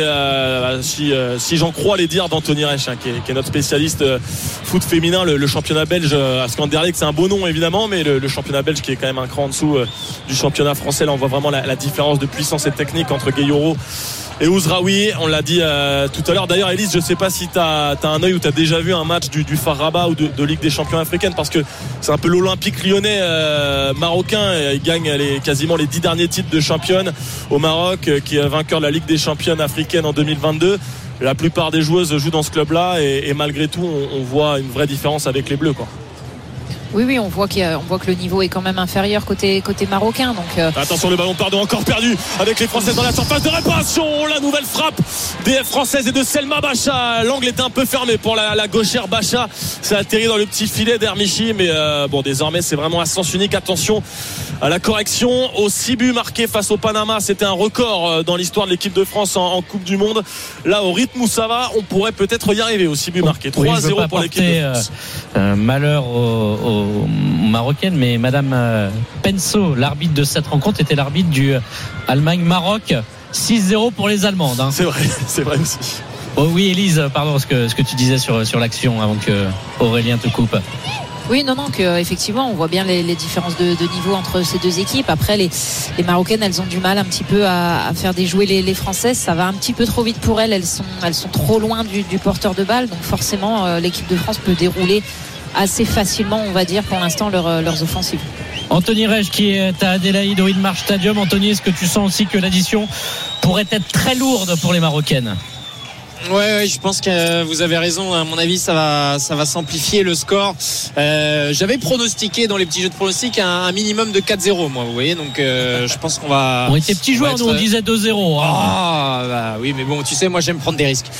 Si j'en crois les dires d'Anthony Reich, qui est notre spécialiste foot féminin, le championnat belge, parce qu'Anderlecht c'est un beau nom évidemment, mais le championnat belge qui est quand même un cran en dessous du championnat français. Là on voit vraiment la différence de puissance et de technique entre Gayoro et Ouzraoui. On l'a dit tout à l'heure. D'ailleurs, Élise, je ne sais pas si tu as un œil ou tu as déjà vu un match du FAR Rabat ou de Ligue des Champions africaine, parce que c'est un peu l'Olympique lyonnais marocain. Il gagne quasiment les 10 derniers titres de championne au Maroc, qui est vainqueur de la Ligue des Championnes africaine en 2022. La plupart des joueuses jouent dans ce club-là et malgré tout, on voit une vraie différence avec les Bleus, quoi. Oui, on voit que le niveau est quand même inférieur côté marocain. Donc attention, le ballon encore perdu avec les Françaises dans la surface de réparation. La nouvelle frappe des Françaises et de Selma Bacha. L'angle était un peu fermé pour la gauchère Bacha. Ça atterrit dans le petit filet d'Hermichi, mais désormais c'est vraiment à sens unique. Attention à la correction. Aux 6 buts marqués face au Panama, c'était un record dans l'histoire de l'équipe de France en Coupe du Monde. Là, au rythme où ça va, on pourrait peut-être y arriver aux 6 buts marqués. 3-0 pour l'équipe de France. Malheur aux Marocaines, mais Madame Penso, l'arbitre de cette rencontre, était l'arbitre du Allemagne-Maroc. 6-0 pour les Allemandes. C'est vrai aussi. Oh oui, Élise, pardon, ce que tu disais sur l'action avant que Aurélien te coupe. Oui, non, effectivement, on voit bien les différences de niveau entre ces deux équipes. Après, les Marocaines, elles ont du mal un petit peu à faire déjouer les Françaises. Ça va un petit peu trop vite pour elles. Elles sont trop loin du porteur de balle. Donc forcément, l'équipe de France peut dérouler assez facilement, on va dire, pour l'instant, leurs offensives. Anthony Reich qui est à Adélaïde au Inmarch Stadium. Anthony, est-ce que tu sens aussi que l'addition pourrait être très lourde pour les Marocaines ? Ouais, je pense que vous avez raison. À mon avis, ça va s'amplifier le score. J'avais pronostiqué dans les petits jeux de pronostic un minimum de 4-0, moi, vous voyez. Donc, je pense qu'on va. On était petits joueurs, nous, on disait 2-0. Ah, bah oui, mais bon, tu sais, moi, j'aime prendre des risques.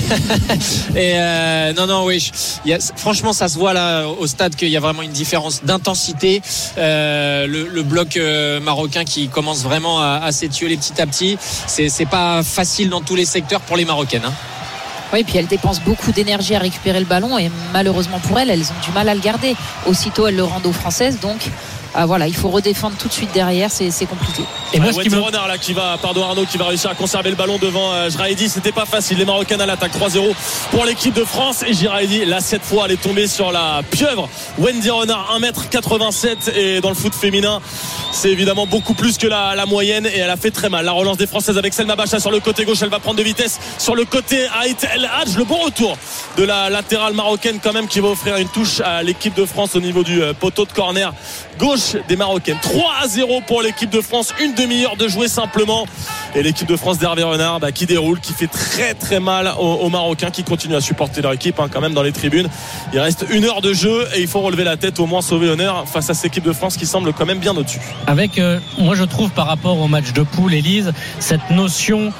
Et non, oui. Franchement, ça se voit là au stade qu'il y a vraiment une différence d'intensité. Le bloc marocain qui commence vraiment à s'étioler petit à petit. C'est pas facile dans tous les secteurs pour les Marocaines. Hein. Oui, puis elles dépensent beaucoup d'énergie à récupérer le ballon et malheureusement pour elles ont du mal à le garder. Aussitôt, elles le rendent aux Françaises. Donc, voilà, il faut redéfendre tout de suite derrière, c'est compliqué. Et moi, Wendy Renard là Arnaud qui va réussir à conserver le ballon devant Jraïdi. C'était pas facile. Les Marocaines à l'attaque, 3-0 pour l'équipe de France. Et Jraïdi, là, cette fois, elle est tombée sur la pieuvre. Wendy Renard, 1m87. Et dans le foot féminin, c'est évidemment beaucoup plus que la moyenne. Et elle a fait très mal. La relance des Françaises avec Selma Bacha sur le côté gauche. Elle va prendre de vitesse sur le côté Haït El Hadj. Le bon retour de la latérale marocaine quand même qui va offrir une touche à l'équipe de France au niveau du poteau de corner gauche des Marocaines. 3-0 pour l'équipe de France, une demi-heure de jouer simplement, et l'équipe de France d'Hervé Renard qui déroule, qui fait très très mal aux Marocains qui continuent à supporter leur équipe quand même dans les tribunes. Il reste 1 heure de jeu et il faut relever la tête, au moins sauver l'honneur face à cette équipe de France qui semble quand même bien au-dessus. Avec moi je trouve par rapport au match de poule, Élise, cette notion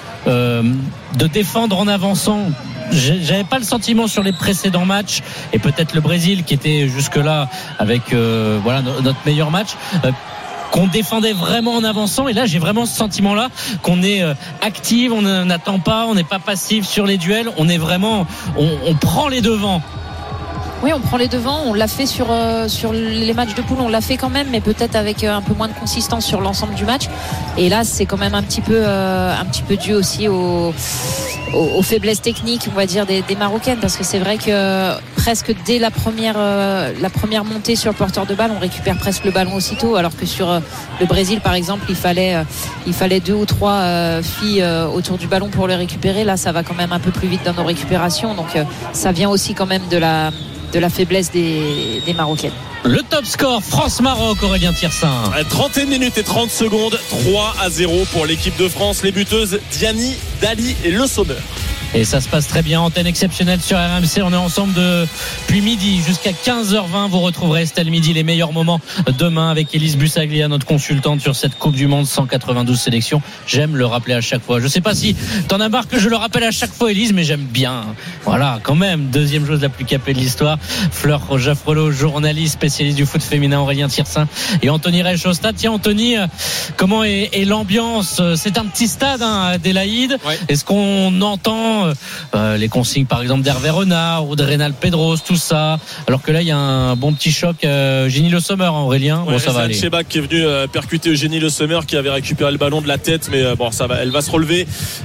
de défendre en avançant, j'avais pas le sentiment sur les précédents matchs, et peut-être le Brésil qui était jusque-là avec notre meilleur match, qu'on défendait vraiment en avançant. Et là j'ai vraiment ce sentiment là qu'on est active, on n'attend pas, on n'est pas passif sur les duels, on est vraiment, on prend les devants. Oui, on prend les devants, on l'a fait sur les matchs de poule, on l'a fait quand même, mais peut-être avec un peu moins de consistance sur l'ensemble du match. Et là, c'est quand même un petit peu dû aussi aux faiblesses techniques, on va dire, des Marocaines, parce que c'est vrai que presque dès la première montée sur le porteur de balle, on récupère presque le ballon aussitôt, alors que sur le Brésil, par exemple, il fallait 2 ou 3 filles autour du ballon pour le récupérer. Là, ça va quand même un peu plus vite dans nos récupérations, donc ça vient aussi quand même de la faiblesse des Marocaines. Le top score France-Maroc, Aurélien Thirsin. 31 minutes et 30 secondes, 3-0 pour l'équipe de France. Les buteuses Diani, Dali et Le Sommer. Et ça se passe très bien, antenne exceptionnelle sur RMC. On est ensemble depuis midi jusqu'à 15h20. Vous retrouverez Estelle Midi, les meilleurs moments demain avec Élise Bussaglia, notre consultante sur cette Coupe du Monde, 192 sélections. J'aime le rappeler à chaque fois. Je sais pas si t'en as marre que je le rappelle à chaque fois, Élise, mais j'aime bien. Voilà, quand même, deuxième joueuse la plus capée de l'histoire. Fleur Jaffrelot, journaliste, spécialiste du foot féminin, Aurélien Thirsin et Anthony Reich au stade. Tiens, Anthony, comment est l'ambiance? C'est un petit stade, hein, Adélaïde. Ouais. Est-ce qu'on entend les consignes par exemple d'Hervé Renard ou de Reynald Pedros, tout ça, alors que là il y a un bon petit choc? Jenny Le Sommer, Aurélien, ouais, ça va aller. Chebak qui est venu percuter Jenny Le Sommer qui avait récupéré le ballon de la tête, mais bon, ça va, elle va se relever.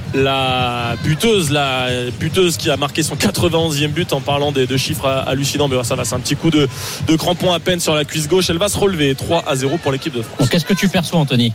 La buteuse qui a marqué son 91e but, en parlant de chiffres hallucinants, mais ça va, c'est un petit coup de crampon à peine sur la cuisse gauche. Elle va se relever. 3-0 pour l'équipe de France. Donc, qu'est-ce que tu perçois, Anthony?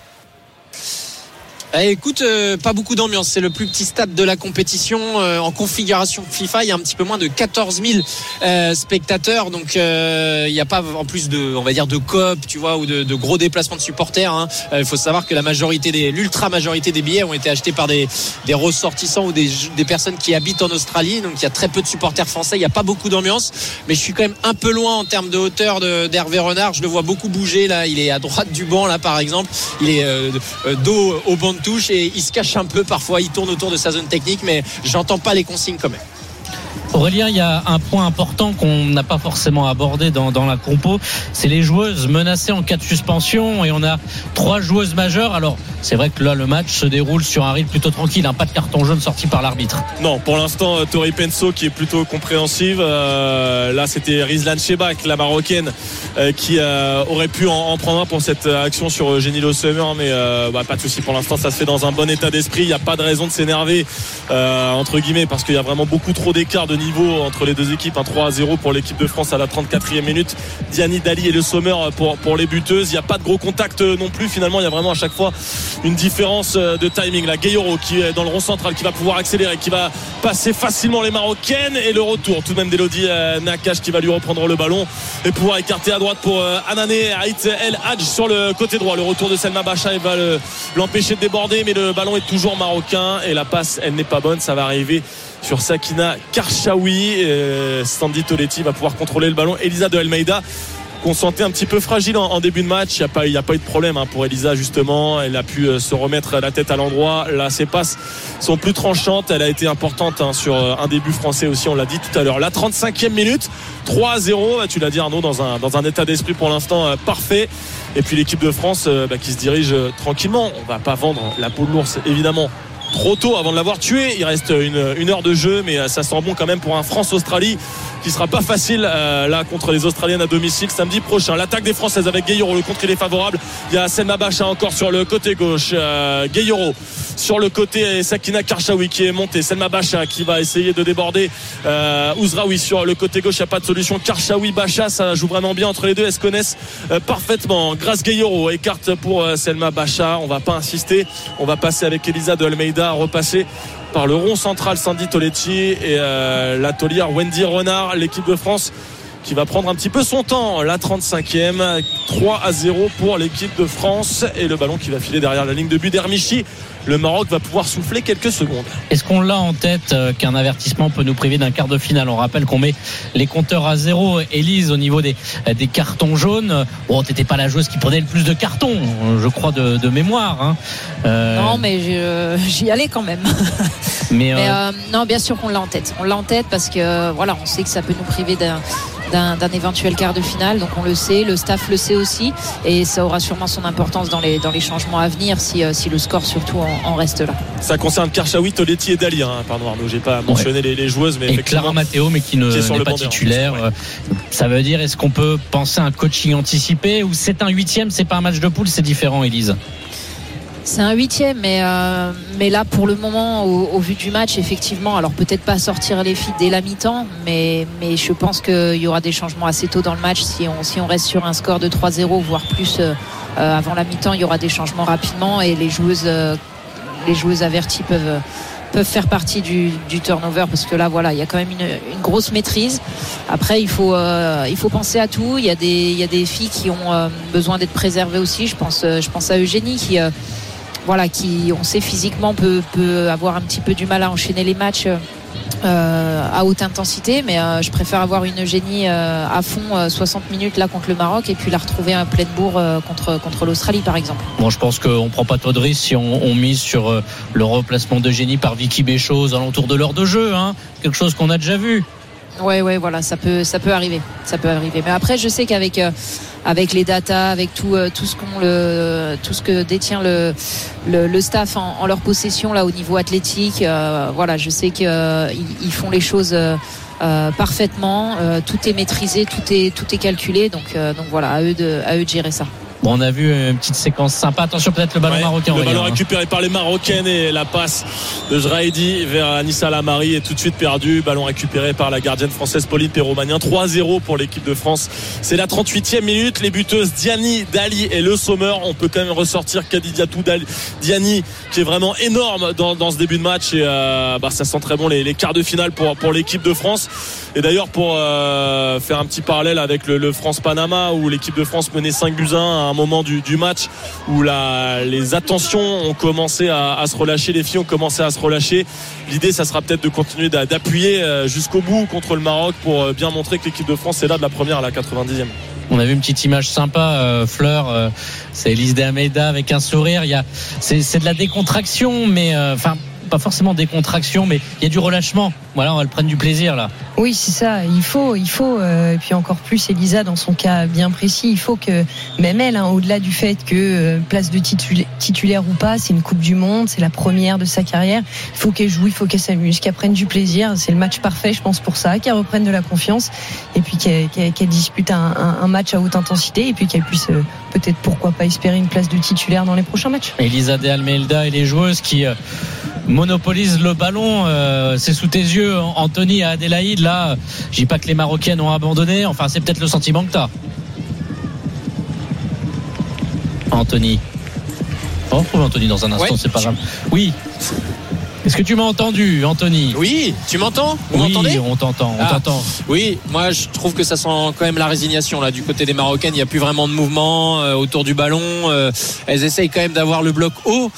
Écoute, pas beaucoup d'ambiance. C'est le plus petit stade de la compétition en configuration FIFA. Il y a un petit peu moins de 14 000 spectateurs. Donc il n'y a pas en plus de coop, tu vois, ou de gros déplacements de supporters. Hein. Il faut savoir que l'ultra majorité des billets ont été achetés par des ressortissants ou des personnes qui habitent en Australie. Donc il y a très peu de supporters français. Il n'y a pas beaucoup d'ambiance. Mais je suis quand même un peu loin en termes de hauteur d'Hervé Renard. Je le vois beaucoup bouger là. Il est à droite du banc là, par exemple. Il est dos au banc de touche et il se cache un peu parfois, il tourne autour de sa zone technique, mais j'entends pas les consignes quand même. Aurélien, il y a un point important qu'on n'a pas forcément abordé dans la compo, c'est les joueuses menacées en cas de suspension, et on a 3 joueuses majeures. Alors c'est vrai que là le match se déroule sur un rythme plutôt tranquille, pas de carton jaune sorti par l'arbitre. Non, pour l'instant Tori Penso qui est plutôt compréhensive. Là c'était Rizlan Chebak, la Marocaine, qui aurait pu en prendre un pour cette action sur Jenny Le Sommer, mais pas de souci pour l'instant, ça se fait dans un bon état d'esprit. Il n'y a pas de raison de s'énerver entre guillemets, parce qu'il y a vraiment beaucoup trop d'écart de niveau entre les deux équipes. 3-0 pour l'équipe de France à la 34e minute. Diani, Dali et Le Sommer pour les buteuses. Il n'y a pas de gros contact non plus. Finalement, il y a vraiment à chaque fois une différence de timing. La Gayoro qui est dans le rond central, qui va pouvoir accélérer, qui va passer facilement les Marocaines, et le retour tout de même d'Elodie Nakache qui va lui reprendre le ballon et pouvoir écarter à droite pour Anané Haït El Hadj sur le côté droit. Le retour de Selma Bacha, il va l'empêcher de déborder, mais le ballon est toujours marocain et la passe elle n'est pas bonne. Ça va arriver sur Sakina Karchaoui. Sandy Toletti va pouvoir contrôler le ballon. Elisa de Almeida, qu'on sentait un petit peu fragile en début de match. Il n'y a pas eu de problème pour Elisa, justement. Elle a pu se remettre la tête à l'endroit. Là, ses passes sont plus tranchantes. Elle a été importante sur un début français aussi, on l'a dit tout à l'heure. La 35e minute, 3-0. Tu l'as dit, Arnaud, dans un état d'esprit pour l'instant parfait. Et puis l'équipe de France qui se dirige tranquillement. On va pas vendre la peau de l'ours, évidemment, trop tôt avant de l'avoir tué. Il reste une heure de jeu, mais ça sent bon quand même pour un France-Australie qui sera pas facile là contre les Australiennes à domicile samedi prochain. L'attaque des Françaises avec Gayoro, le contre il est favorable. Il y a Selma Bacha encore sur le côté gauche, Gayoro sur le côté, Sakina Karchaoui qui est montée, Selma Bacha qui va essayer de déborder, Ouzraoui sur le côté gauche. Il n'y a pas de solution. Karchaoui, Bacha, ça joue vraiment bien entre les deux. Elles se connaissent parfaitement. Grâce Gayoro écarte pour Selma Bacha. On va pas insister, on va passer avec Elisa de Almeida, repasser par le rond central Sandy Toletti et la taulière Wendy Renard. L'équipe de France qui va prendre un petit peu son temps. La 35e, 3-0 pour l'équipe de France, et le ballon qui va filer derrière la ligne de but d'Hermichy. Le Maroc va pouvoir souffler quelques secondes. Est-ce qu'on l'a en tête qu'un avertissement peut nous priver d'un quart de finale? On rappelle qu'on met les compteurs à zéro. Élise, au niveau des cartons jaunes, bon, t'étais pas la joueuse qui prenait le plus de cartons, je crois, de mémoire. Non, mais j'y allais quand même. Mais non, bien sûr qu'on l'a en tête. On l'a en tête parce que voilà, on sait que ça peut nous priver d'un éventuel quart de finale, donc on le sait, le staff le sait aussi, et ça aura sûrement son importance dans les changements à venir si le score surtout en reste là. Ça concerne Karchaoui, Toletti et Dali, pardon Arnaud, j'ai pas mentionné les joueuses, mais et Clara Matteo, mais qui n'est pas titulaire. Ça veut dire, est-ce qu'on peut penser à un coaching anticipé, ou c'est un 8e, c'est pas un match de poule, c'est différent, Élise? C'est un 8e, mais là pour le moment, au vu du match, effectivement, alors peut-être pas sortir les filles dès la mi-temps, mais je pense qu'il y aura des changements assez tôt dans le match. Si on reste sur un score de 3-0, voire plus avant la mi-temps, il y aura des changements rapidement, et les joueuses averties peuvent faire partie du turnover, parce que là voilà, il y a quand même une grosse maîtrise. Après il faut penser à tout. Il y a des filles qui ont besoin d'être préservées aussi. Je pense à Eugénie qui on sait physiquement peut avoir un petit peu du mal à enchaîner les matchs à haute intensité, mais je préfère avoir une Eugénie à fond 60 minutes là contre le Maroc, et puis la retrouver à pleine bourre contre l'Australie par exemple. Bon, je pense qu'on prend pas trop de risques si on mise sur le remplacement d'Eugénie par Vicky Béchot aux alentours de l'heure de jeu, quelque chose qu'on a déjà vu. Ouais, voilà, ça peut arriver. Mais après, je sais qu'avec les datas, avec tout ce que détient le staff en leur possession là au niveau athlétique, je sais qu'ils font les choses parfaitement. Tout est maîtrisé, tout est calculé. Donc voilà, à eux de gérer ça. Bon, on a vu une petite séquence sympa. Attention, peut-être le ballon marocain. Le ballon récupéré par les Marocaines, et la passe de Jraidi vers Anissa Lamari est tout de suite perdue. Ballon récupéré par la gardienne française Pauline Perromagnin. 3-0 pour l'équipe de France. C'est la 38e minute. Les buteuses Diani, Dali et Le Sommer. On peut quand même ressortir Kadidiatou Diani, qui est vraiment énorme dans ce début de match, et ça sent très bon les quarts de finale pour l'équipe de France. Et d'ailleurs, pour faire un petit parallèle avec le France-Panama, où l'équipe de France menait 5-1 à un moment du match, où les attentions ont commencé à se relâcher, les filles ont commencé à se relâcher. L'idée, ça sera peut-être de continuer d'appuyer jusqu'au bout contre le Maroc, pour bien montrer que l'équipe de France est là de la première à la 90e. On a vu une petite image sympa, Fleur, c'est Elise de Almeida avec un sourire. C'est de la décontraction, mais pas forcément décontraction, mais il y a du relâchement. Voilà, on va le prendre du plaisir là. Oui, c'est ça. Il faut. Et puis encore plus, Elisa, dans son cas bien précis, il faut que même elle, au-delà du fait que place de titulaire ou pas, c'est une Coupe du Monde, c'est la première de sa carrière. Il faut qu'elle joue, il faut qu'elle s'amuse, qu'elle prenne du plaisir. C'est le match parfait, je pense, pour ça, qu'elle reprenne de la confiance, et puis qu'elle dispute un match à haute intensité, et puis qu'elle puisse peut-être, pourquoi pas, espérer une place de titulaire dans les prochains matchs. Elisa de Almeida et les joueuses qui monopolisent le ballon, c'est sous tes yeux, Anthony, à Adélaïde. Là, je dis pas que les Marocaines ont abandonné, enfin c'est peut-être le sentiment que t'as, Anthony. On retrouve Anthony dans un instant, c'est pas grave. Oui. Est-ce que tu m'as entendu, Anthony ? Oui, tu m'entends ? Vous Oui, m'entendez ? on t'entend. Oui, moi je trouve que ça sent quand même la résignation là du côté des Marocaines. Il n'y a plus vraiment de mouvement autour du ballon. Elles essayent quand même d'avoir le bloc haut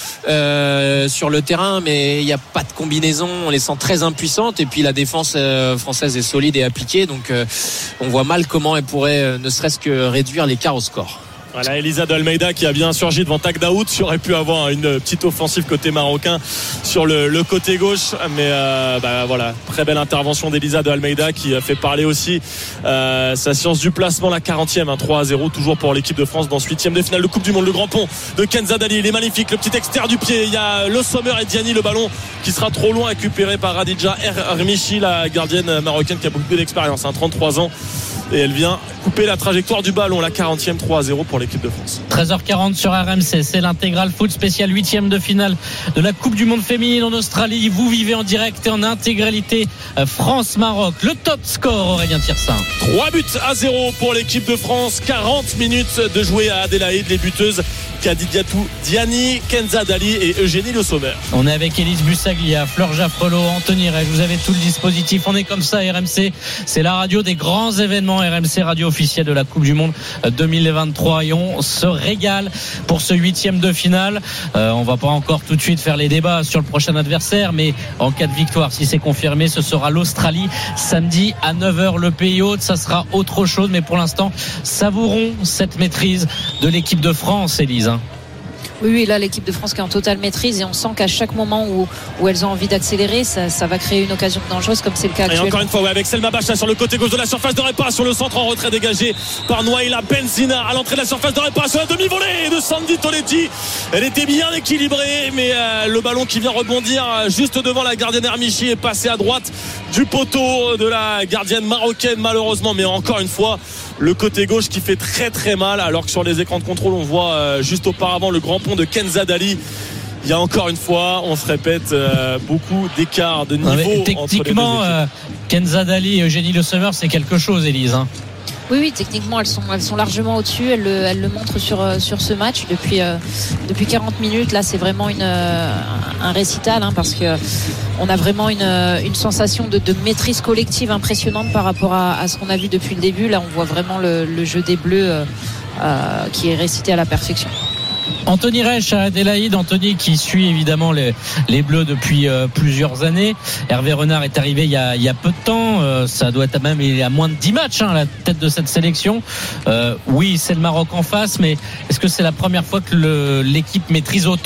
sur le terrain, mais il n'y a pas de combinaison. On les sent très impuissantes. Et puis la défense française est solide et appliquée. Donc on voit mal comment elle pourrait ne serait-ce que réduire l'écart au score. Voilà, Elisa de Almeida qui a bien surgi devant Tagdaout, qui aurait pu avoir une petite offensive côté marocain sur le côté gauche, mais voilà, très belle intervention d'Elisa de Almeida qui a fait parler aussi sa science du placement, la 40e, 3-0 toujours pour l'équipe de France dans ce 8e de finale de Coupe du Monde. Le grand pont de Kenza Dali, il est magnifique, le petit extérieur du pied, il y a Le Sommer et Diani, le ballon qui sera trop loin, récupéré par Radija Hermichi, la gardienne marocaine qui a beaucoup d'expérience, 33 ans. Et elle vient couper la trajectoire du ballon, la 40e, 3-0 pour l'équipe de France. 13h40 sur RMC, c'est l'intégral foot spécial 8e de finale de la Coupe du Monde féminine en Australie. Vous vivez en direct et en intégralité France-Maroc. Le top score, Aurélien Thirsin. 3-0 pour l'équipe de France. 40 minutes de jouer à Adélaïde. Les buteuses Kadidiatou Diani, Kenza Dali et Eugénie Le Sommer. On est avec Élise Bussaglia, Fleur Jaffrelot, Anthony Rey. Vous avez tout le dispositif. On est comme ça, RMC. C'est la radio des grands événements. RMC, radio officielle de la Coupe du Monde 2023. Et on se régale pour ce 8e de finale. On va pas encore tout de suite faire les débats sur le prochain adversaire, mais en cas de victoire, si c'est confirmé, ce sera l'Australie samedi à 9h. Le pays hôte, ça sera autre chose. Mais pour l'instant, savourons cette maîtrise de l'équipe de France, Élise. Oui, là l'équipe de France qui est en totale maîtrise et on sent qu'à chaque moment où elles ont envie d'accélérer, ça va créer une occasion dangereuse comme c'est le cas actuellement. Et encore une fois, avec Selma Bacha sur le côté gauche de la surface de réparation, le centre en retrait dégagé par Noaila Benzina à l'entrée de la surface de réparation, la demi-volée de Sandy Toletti. Elle était bien équilibrée, mais le ballon qui vient rebondir juste devant la gardienne Hermichi est passé à droite du poteau de la gardienne marocaine malheureusement, mais encore une fois le côté gauche qui fait très très mal, alors que sur les écrans de contrôle on voit juste auparavant le grand pont de Kenza Dali. Il y a encore une fois, on se répète, beaucoup d'écart de niveau. Techniquement, Kenza Dali et Eugénie Le Sommer, c'est quelque chose, Élise. Oui, techniquement elles sont largement au-dessus. Elles le montrent sur ce match depuis 40 minutes. Là, c'est vraiment un récital, parce que on a vraiment une sensation de maîtrise collective impressionnante par rapport à ce qu'on a vu depuis le début. Là, on voit vraiment le jeu des Bleus qui est récité à la perfection. Anthony Rech à Adélaïde, Anthony qui suit évidemment les Bleus depuis plusieurs années. Hervé Renard est arrivé il y a peu de temps, ça doit être même il y a moins de 10 matchs à la tête de cette sélection. Oui, c'est le Maroc en face, mais est-ce que c'est la première fois que l'équipe maîtrise autant ?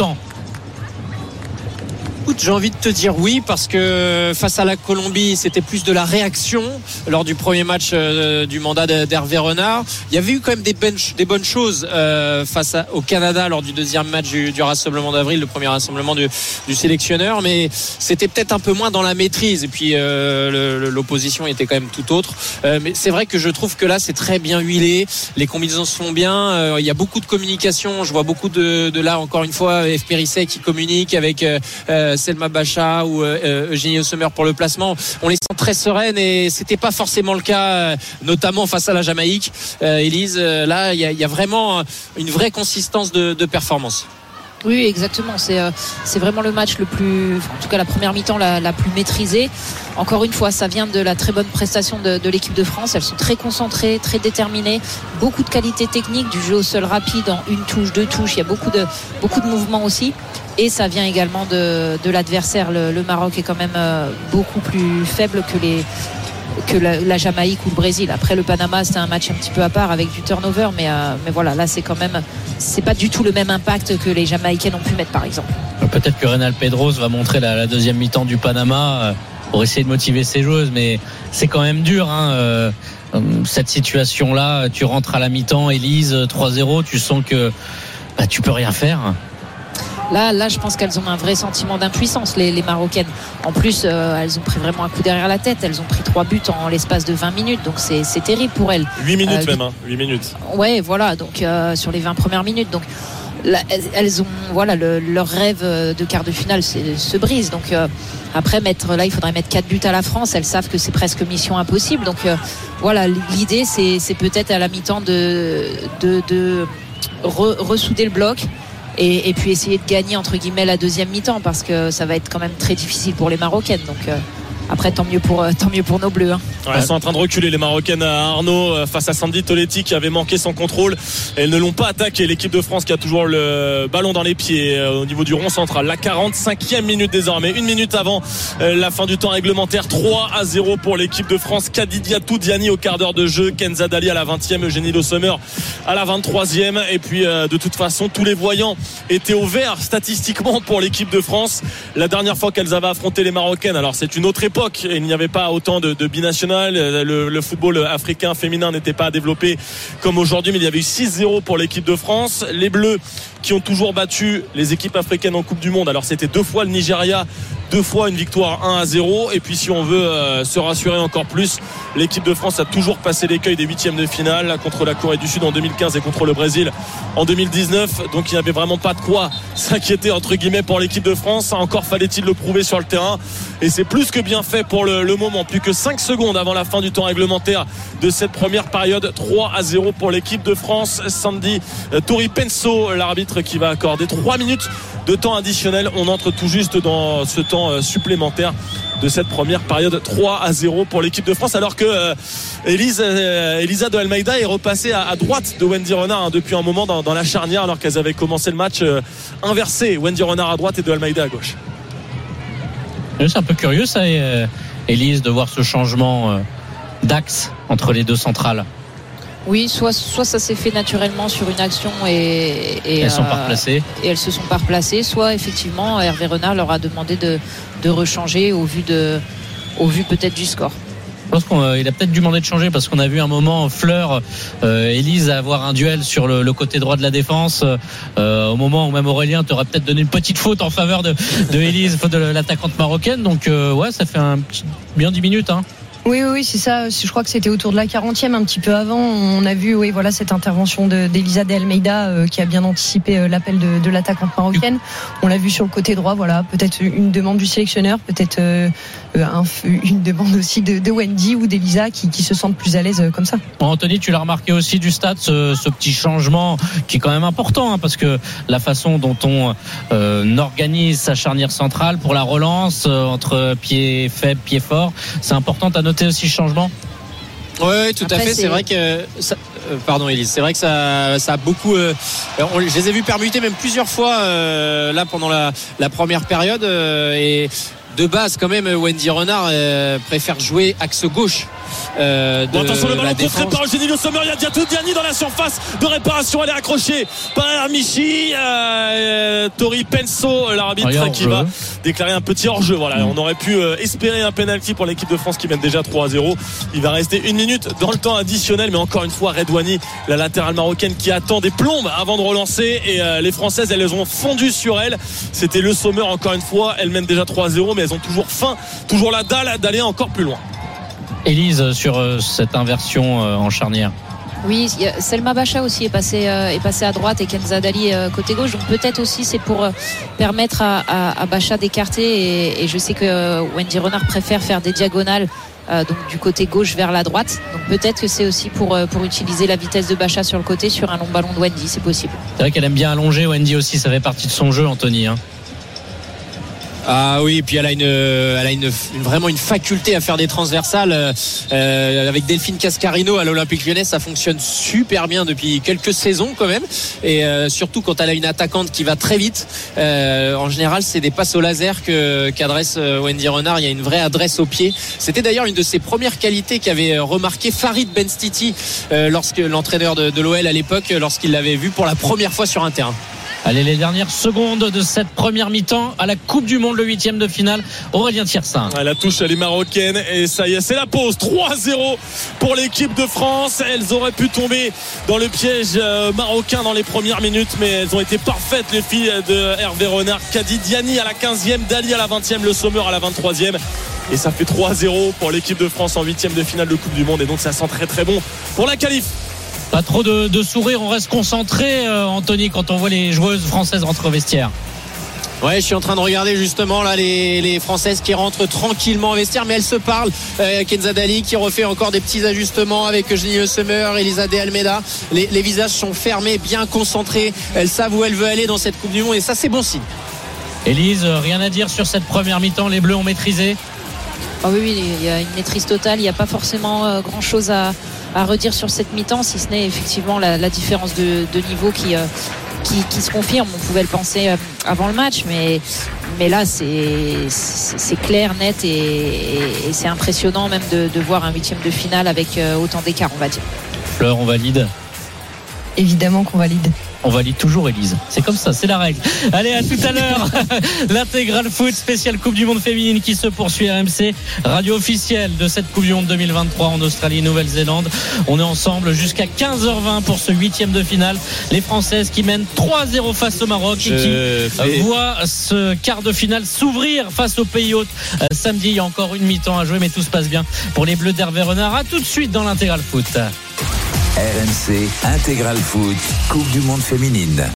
J'ai envie de te dire oui, parce que face à la Colombie, c'était plus de la réaction lors du premier match du mandat d'Hervé Renard. Il y avait eu quand même des bonnes choses face au Canada lors du deuxième match du rassemblement d'avril, le premier rassemblement du sélectionneur, mais c'était peut-être un peu moins dans la maîtrise. Et puis l'opposition était quand même tout autre. Mais c'est vrai que je trouve que là, c'est très bien huilé. Les combinaisons se font bien. Il y a beaucoup de communication. Je vois beaucoup de là, encore une fois, F. Périsset qui communique avec Selma Bacha ou Eugénie Le Sommer pour le placement. On les sent très sereines et c'était pas forcément le cas, notamment face à la Jamaïque. Élise, là, il y a vraiment une vraie consistance de performance. Oui, exactement. C'est vraiment le match le plus, en tout cas la première mi-temps la plus maîtrisée. Encore une fois, ça vient de la très bonne prestation de l'équipe de France. Elles sont très concentrées, très déterminées, beaucoup de qualité technique, du jeu au sol rapide en une touche, deux touches. Il y a beaucoup de mouvements aussi. Et ça vient également de l'adversaire. Le Maroc est quand même beaucoup plus faible que la Jamaïque ou le Brésil. Après le Panama, c'était un match un petit peu à part avec du turnover, mais voilà, là c'est pas du tout le même impact que les Jamaïcaines ont pu mettre par exemple. Peut-être que Reynal Pedros va montrer la deuxième mi-temps du Panama pour essayer de motiver ses joueuses, mais c'est quand même dur cette situation là. Tu rentres à la mi-temps, Élise, 3-0, tu sens que tu peux rien faire. Là, je pense qu'elles ont un vrai sentiment d'impuissance, les Marocaines. En plus, elles ont pris vraiment un coup derrière la tête. Elles ont pris 3 buts en l'espace de 20 minutes. Donc, c'est terrible pour elles. 8 minutes même, 8 minutes. Ouais, voilà. Donc, sur les 20 premières minutes. Donc, là, elles ont, voilà, leur rêve de quart de finale se brise. Donc, après, il faudrait mettre 4 buts à la France. Elles savent que c'est presque mission impossible. Donc, voilà, l'idée, c'est peut-être à la mi-temps de ressouder le bloc. et puis essayer de gagner entre guillemets la deuxième mi-temps, parce que ça va être quand même très difficile pour les Marocaines. Donc après, tant mieux pour nos Bleus. Hein. Ouais, elles sont en train de reculer, les Marocaines, à Arnaud, face à Sandy Toletti qui avait manqué son contrôle. Et elles ne l'ont pas attaqué. L'équipe de France qui a toujours le ballon dans les pieds au niveau du rond central. La 45e minute désormais, 1 minute avant la fin du temps réglementaire. 3-0 pour l'équipe de France. Kadidiatou Diani au quart d'heure de jeu, Kenza Dali à la 20e, Eugénie Le Sommer à la 23e. Et puis de toute façon, tous les voyants étaient au vert statistiquement pour l'équipe de France. La dernière fois qu'elles avaient affronté les Marocaines, alors c'est une autre époque, et il n'y avait pas autant de binational, le football africain féminin n'était pas développé comme aujourd'hui, mais il y avait eu 6-0 pour l'équipe de France. Les Bleus qui ont toujours battu les équipes africaines en Coupe du Monde, alors c'était 2 fois le Nigeria, 2 fois une victoire 1-0, et puis si on veut se rassurer encore plus, l'équipe de France a toujours passé l'écueil des 8e de finale contre la Corée du Sud en 2015 et contre le Brésil en 2019, donc il n'y avait vraiment pas de quoi s'inquiéter entre guillemets pour l'équipe de France. Encore fallait-il le prouver sur le terrain, et c'est plus que bien fait pour le moment. Plus que 5 secondes avant la fin du temps réglementaire de cette première période. 3-0 pour l'équipe de France. Sandy Tori-Penso, l'arbitre, qui va accorder 3 minutes de temps additionnel. On entre tout juste dans ce temps supplémentaire de cette première période. 3-0 pour l'équipe de France, alors que Elisa de Almeida est repassée à droite de Wendy Renard depuis un moment dans la charnière, alors qu'elles avaient commencé le match inversé. Wendy Renard à droite et de Almeida à gauche. C'est un peu curieux ça, Élise, de voir ce changement d'axe entre les deux centrales. Oui, soit ça s'est fait naturellement sur une action et elles sont pas replacées. Et elles se sont pas replacées, soit effectivement Hervé Renard leur a demandé de rechanger au vu peut-être du score. Je pense qu'il a peut-être dû demander de changer, parce qu'on a vu un moment Fleur, Élise avoir un duel sur le côté droit de la défense, au moment où même Aurélien t'aurait peut-être donné une petite faute en faveur de Élise, faute de l'attaquante marocaine. Donc ouais, ça fait bien 10 minutes. Hein. Oui, c'est ça. Je crois que c'était autour de la 40e, un petit peu avant. On a vu, cette intervention d'Elisa de Almeida qui a bien anticipé l'appel de l'attaquante marocaine. On l'a vu sur le côté droit. Voilà, peut-être une demande du sélectionneur, peut-être une demande aussi de Wendy ou d'Elisa qui se sentent plus à l'aise comme ça. Bon, Anthony, tu l'as remarqué aussi du stade, ce petit changement qui est quand même important, hein, parce que la façon dont on organise sa charnière centrale pour la relance entre pied faible, pied fort, c'est important. T'as noté aussi le changement? Oui, tout à fait. C'est vrai que pardon, Élise, c'est vrai que ça a beaucoup. Je les ai vus permuter même plusieurs fois là pendant la première période, et de base quand même Wendy Renard préfère jouer axe gauche. Attention, le ballon contré par Eugénie Le Sommer. Il y a Diani dans la surface de réparation. Elle est accrochée par Michi. Tori-Penso, l'arbitre, qui va déclarer un petit hors-jeu. Voilà, on aurait pu espérer un penalty pour l'équipe de France qui mène déjà 3-0. Il va rester 1 minute dans le temps additionnel, mais encore une fois Redouani, la latérale marocaine, qui attend des plombes avant de relancer, et les Françaises, elles ont fondu sur elle. C'était Le Sommer encore une fois. Elles mènent déjà 3-0, mais elles ont toujours faim, toujours la dalle d'aller encore plus loin. Élise, sur cette inversion en charnière. Oui, Selma Bacha aussi est passée à droite, et Kenza Dali côté gauche. Donc peut-être aussi c'est pour permettre à Bacha d'écarter, et je sais que Wendy Renard préfère faire des diagonales donc du côté gauche vers la droite. Donc peut-être que c'est aussi pour utiliser la vitesse de Bacha sur le côté sur un long ballon de Wendy, c'est possible. C'est vrai qu'elle aime bien allonger, Wendy aussi, ça fait partie de son jeu, Anthony. Ah oui, et puis elle a vraiment une faculté à faire des transversales. Avec Delphine Cascarino à l'Olympique Lyonnais, ça fonctionne super bien depuis quelques saisons quand même. Et surtout quand elle a une attaquante qui va très vite. En général, c'est des passes au laser qu'adresse Wendy Renard. Il y a une vraie adresse au pied. C'était d'ailleurs une de ses premières qualités qu'avait remarqué Farid Benstiti lorsque l'entraîneur de l'OL à l'époque, lorsqu'il l'avait vu pour la première fois sur un terrain. Allez, les dernières secondes de cette première mi-temps à la Coupe du Monde, le 8e de finale. Aurélien Thiersin. La touche, elle est marocaine, et ça y est, c'est la pause. 3-0 pour l'équipe de France. Elles auraient pu tomber dans le piège marocain dans les premières minutes, mais elles ont été parfaites, les filles de Hervé Renard. Kadidiani à la 15e, Dali à la 20e, Le Sommer à la 23e. Et ça fait 3-0 pour l'équipe de France en 8e de finale de Coupe du Monde, et donc ça sent très très bon pour la qualif. Pas trop de sourire, on reste concentré, Anthony, quand on voit les joueuses françaises rentrer au vestiaire. Ouais, je suis en train de regarder justement là les Françaises qui rentrent tranquillement au vestiaire, mais elles se parlent. Kenza Dali qui refait encore des petits ajustements avec Eugénie Sommer, Elisa de Almeida. Les visages sont fermés, bien concentrés. Elles savent où elles veulent aller dans cette Coupe du Monde et ça, c'est bon signe. Élise, rien à dire sur cette première mi-temps. Les Bleus ont maîtrisé. Ah oui, il y a une maîtrise totale. Il n'y a pas forcément grand-chose à redire sur cette mi-temps, si ce n'est effectivement la différence de niveau qui se confirme. On pouvait le penser avant le match, mais là c'est clair, net et c'est impressionnant même de voir un huitième de finale avec autant d'écart, on va dire. Fleur, on valide? Évidemment qu'on valide. On valide toujours, Élise. C'est comme ça, c'est la règle. Allez, à tout à l'heure. L'intégral foot spécial Coupe du Monde féminine qui se poursuit à RMC, radio officielle de cette Coupe du Monde 2023 en Australie, Nouvelle-Zélande. On est ensemble jusqu'à 15h20 pour ce huitième de finale. Les Françaises qui mènent 3-0 face au Maroc et qui voient ce quart de finale s'ouvrir face au pays hôte samedi. Il y a encore une mi-temps à jouer, mais tout se passe bien pour les Bleus d'Hervé Renard. À tout de suite dans l'intégral foot. RMC Intégral Foot, Coupe du Monde féminine.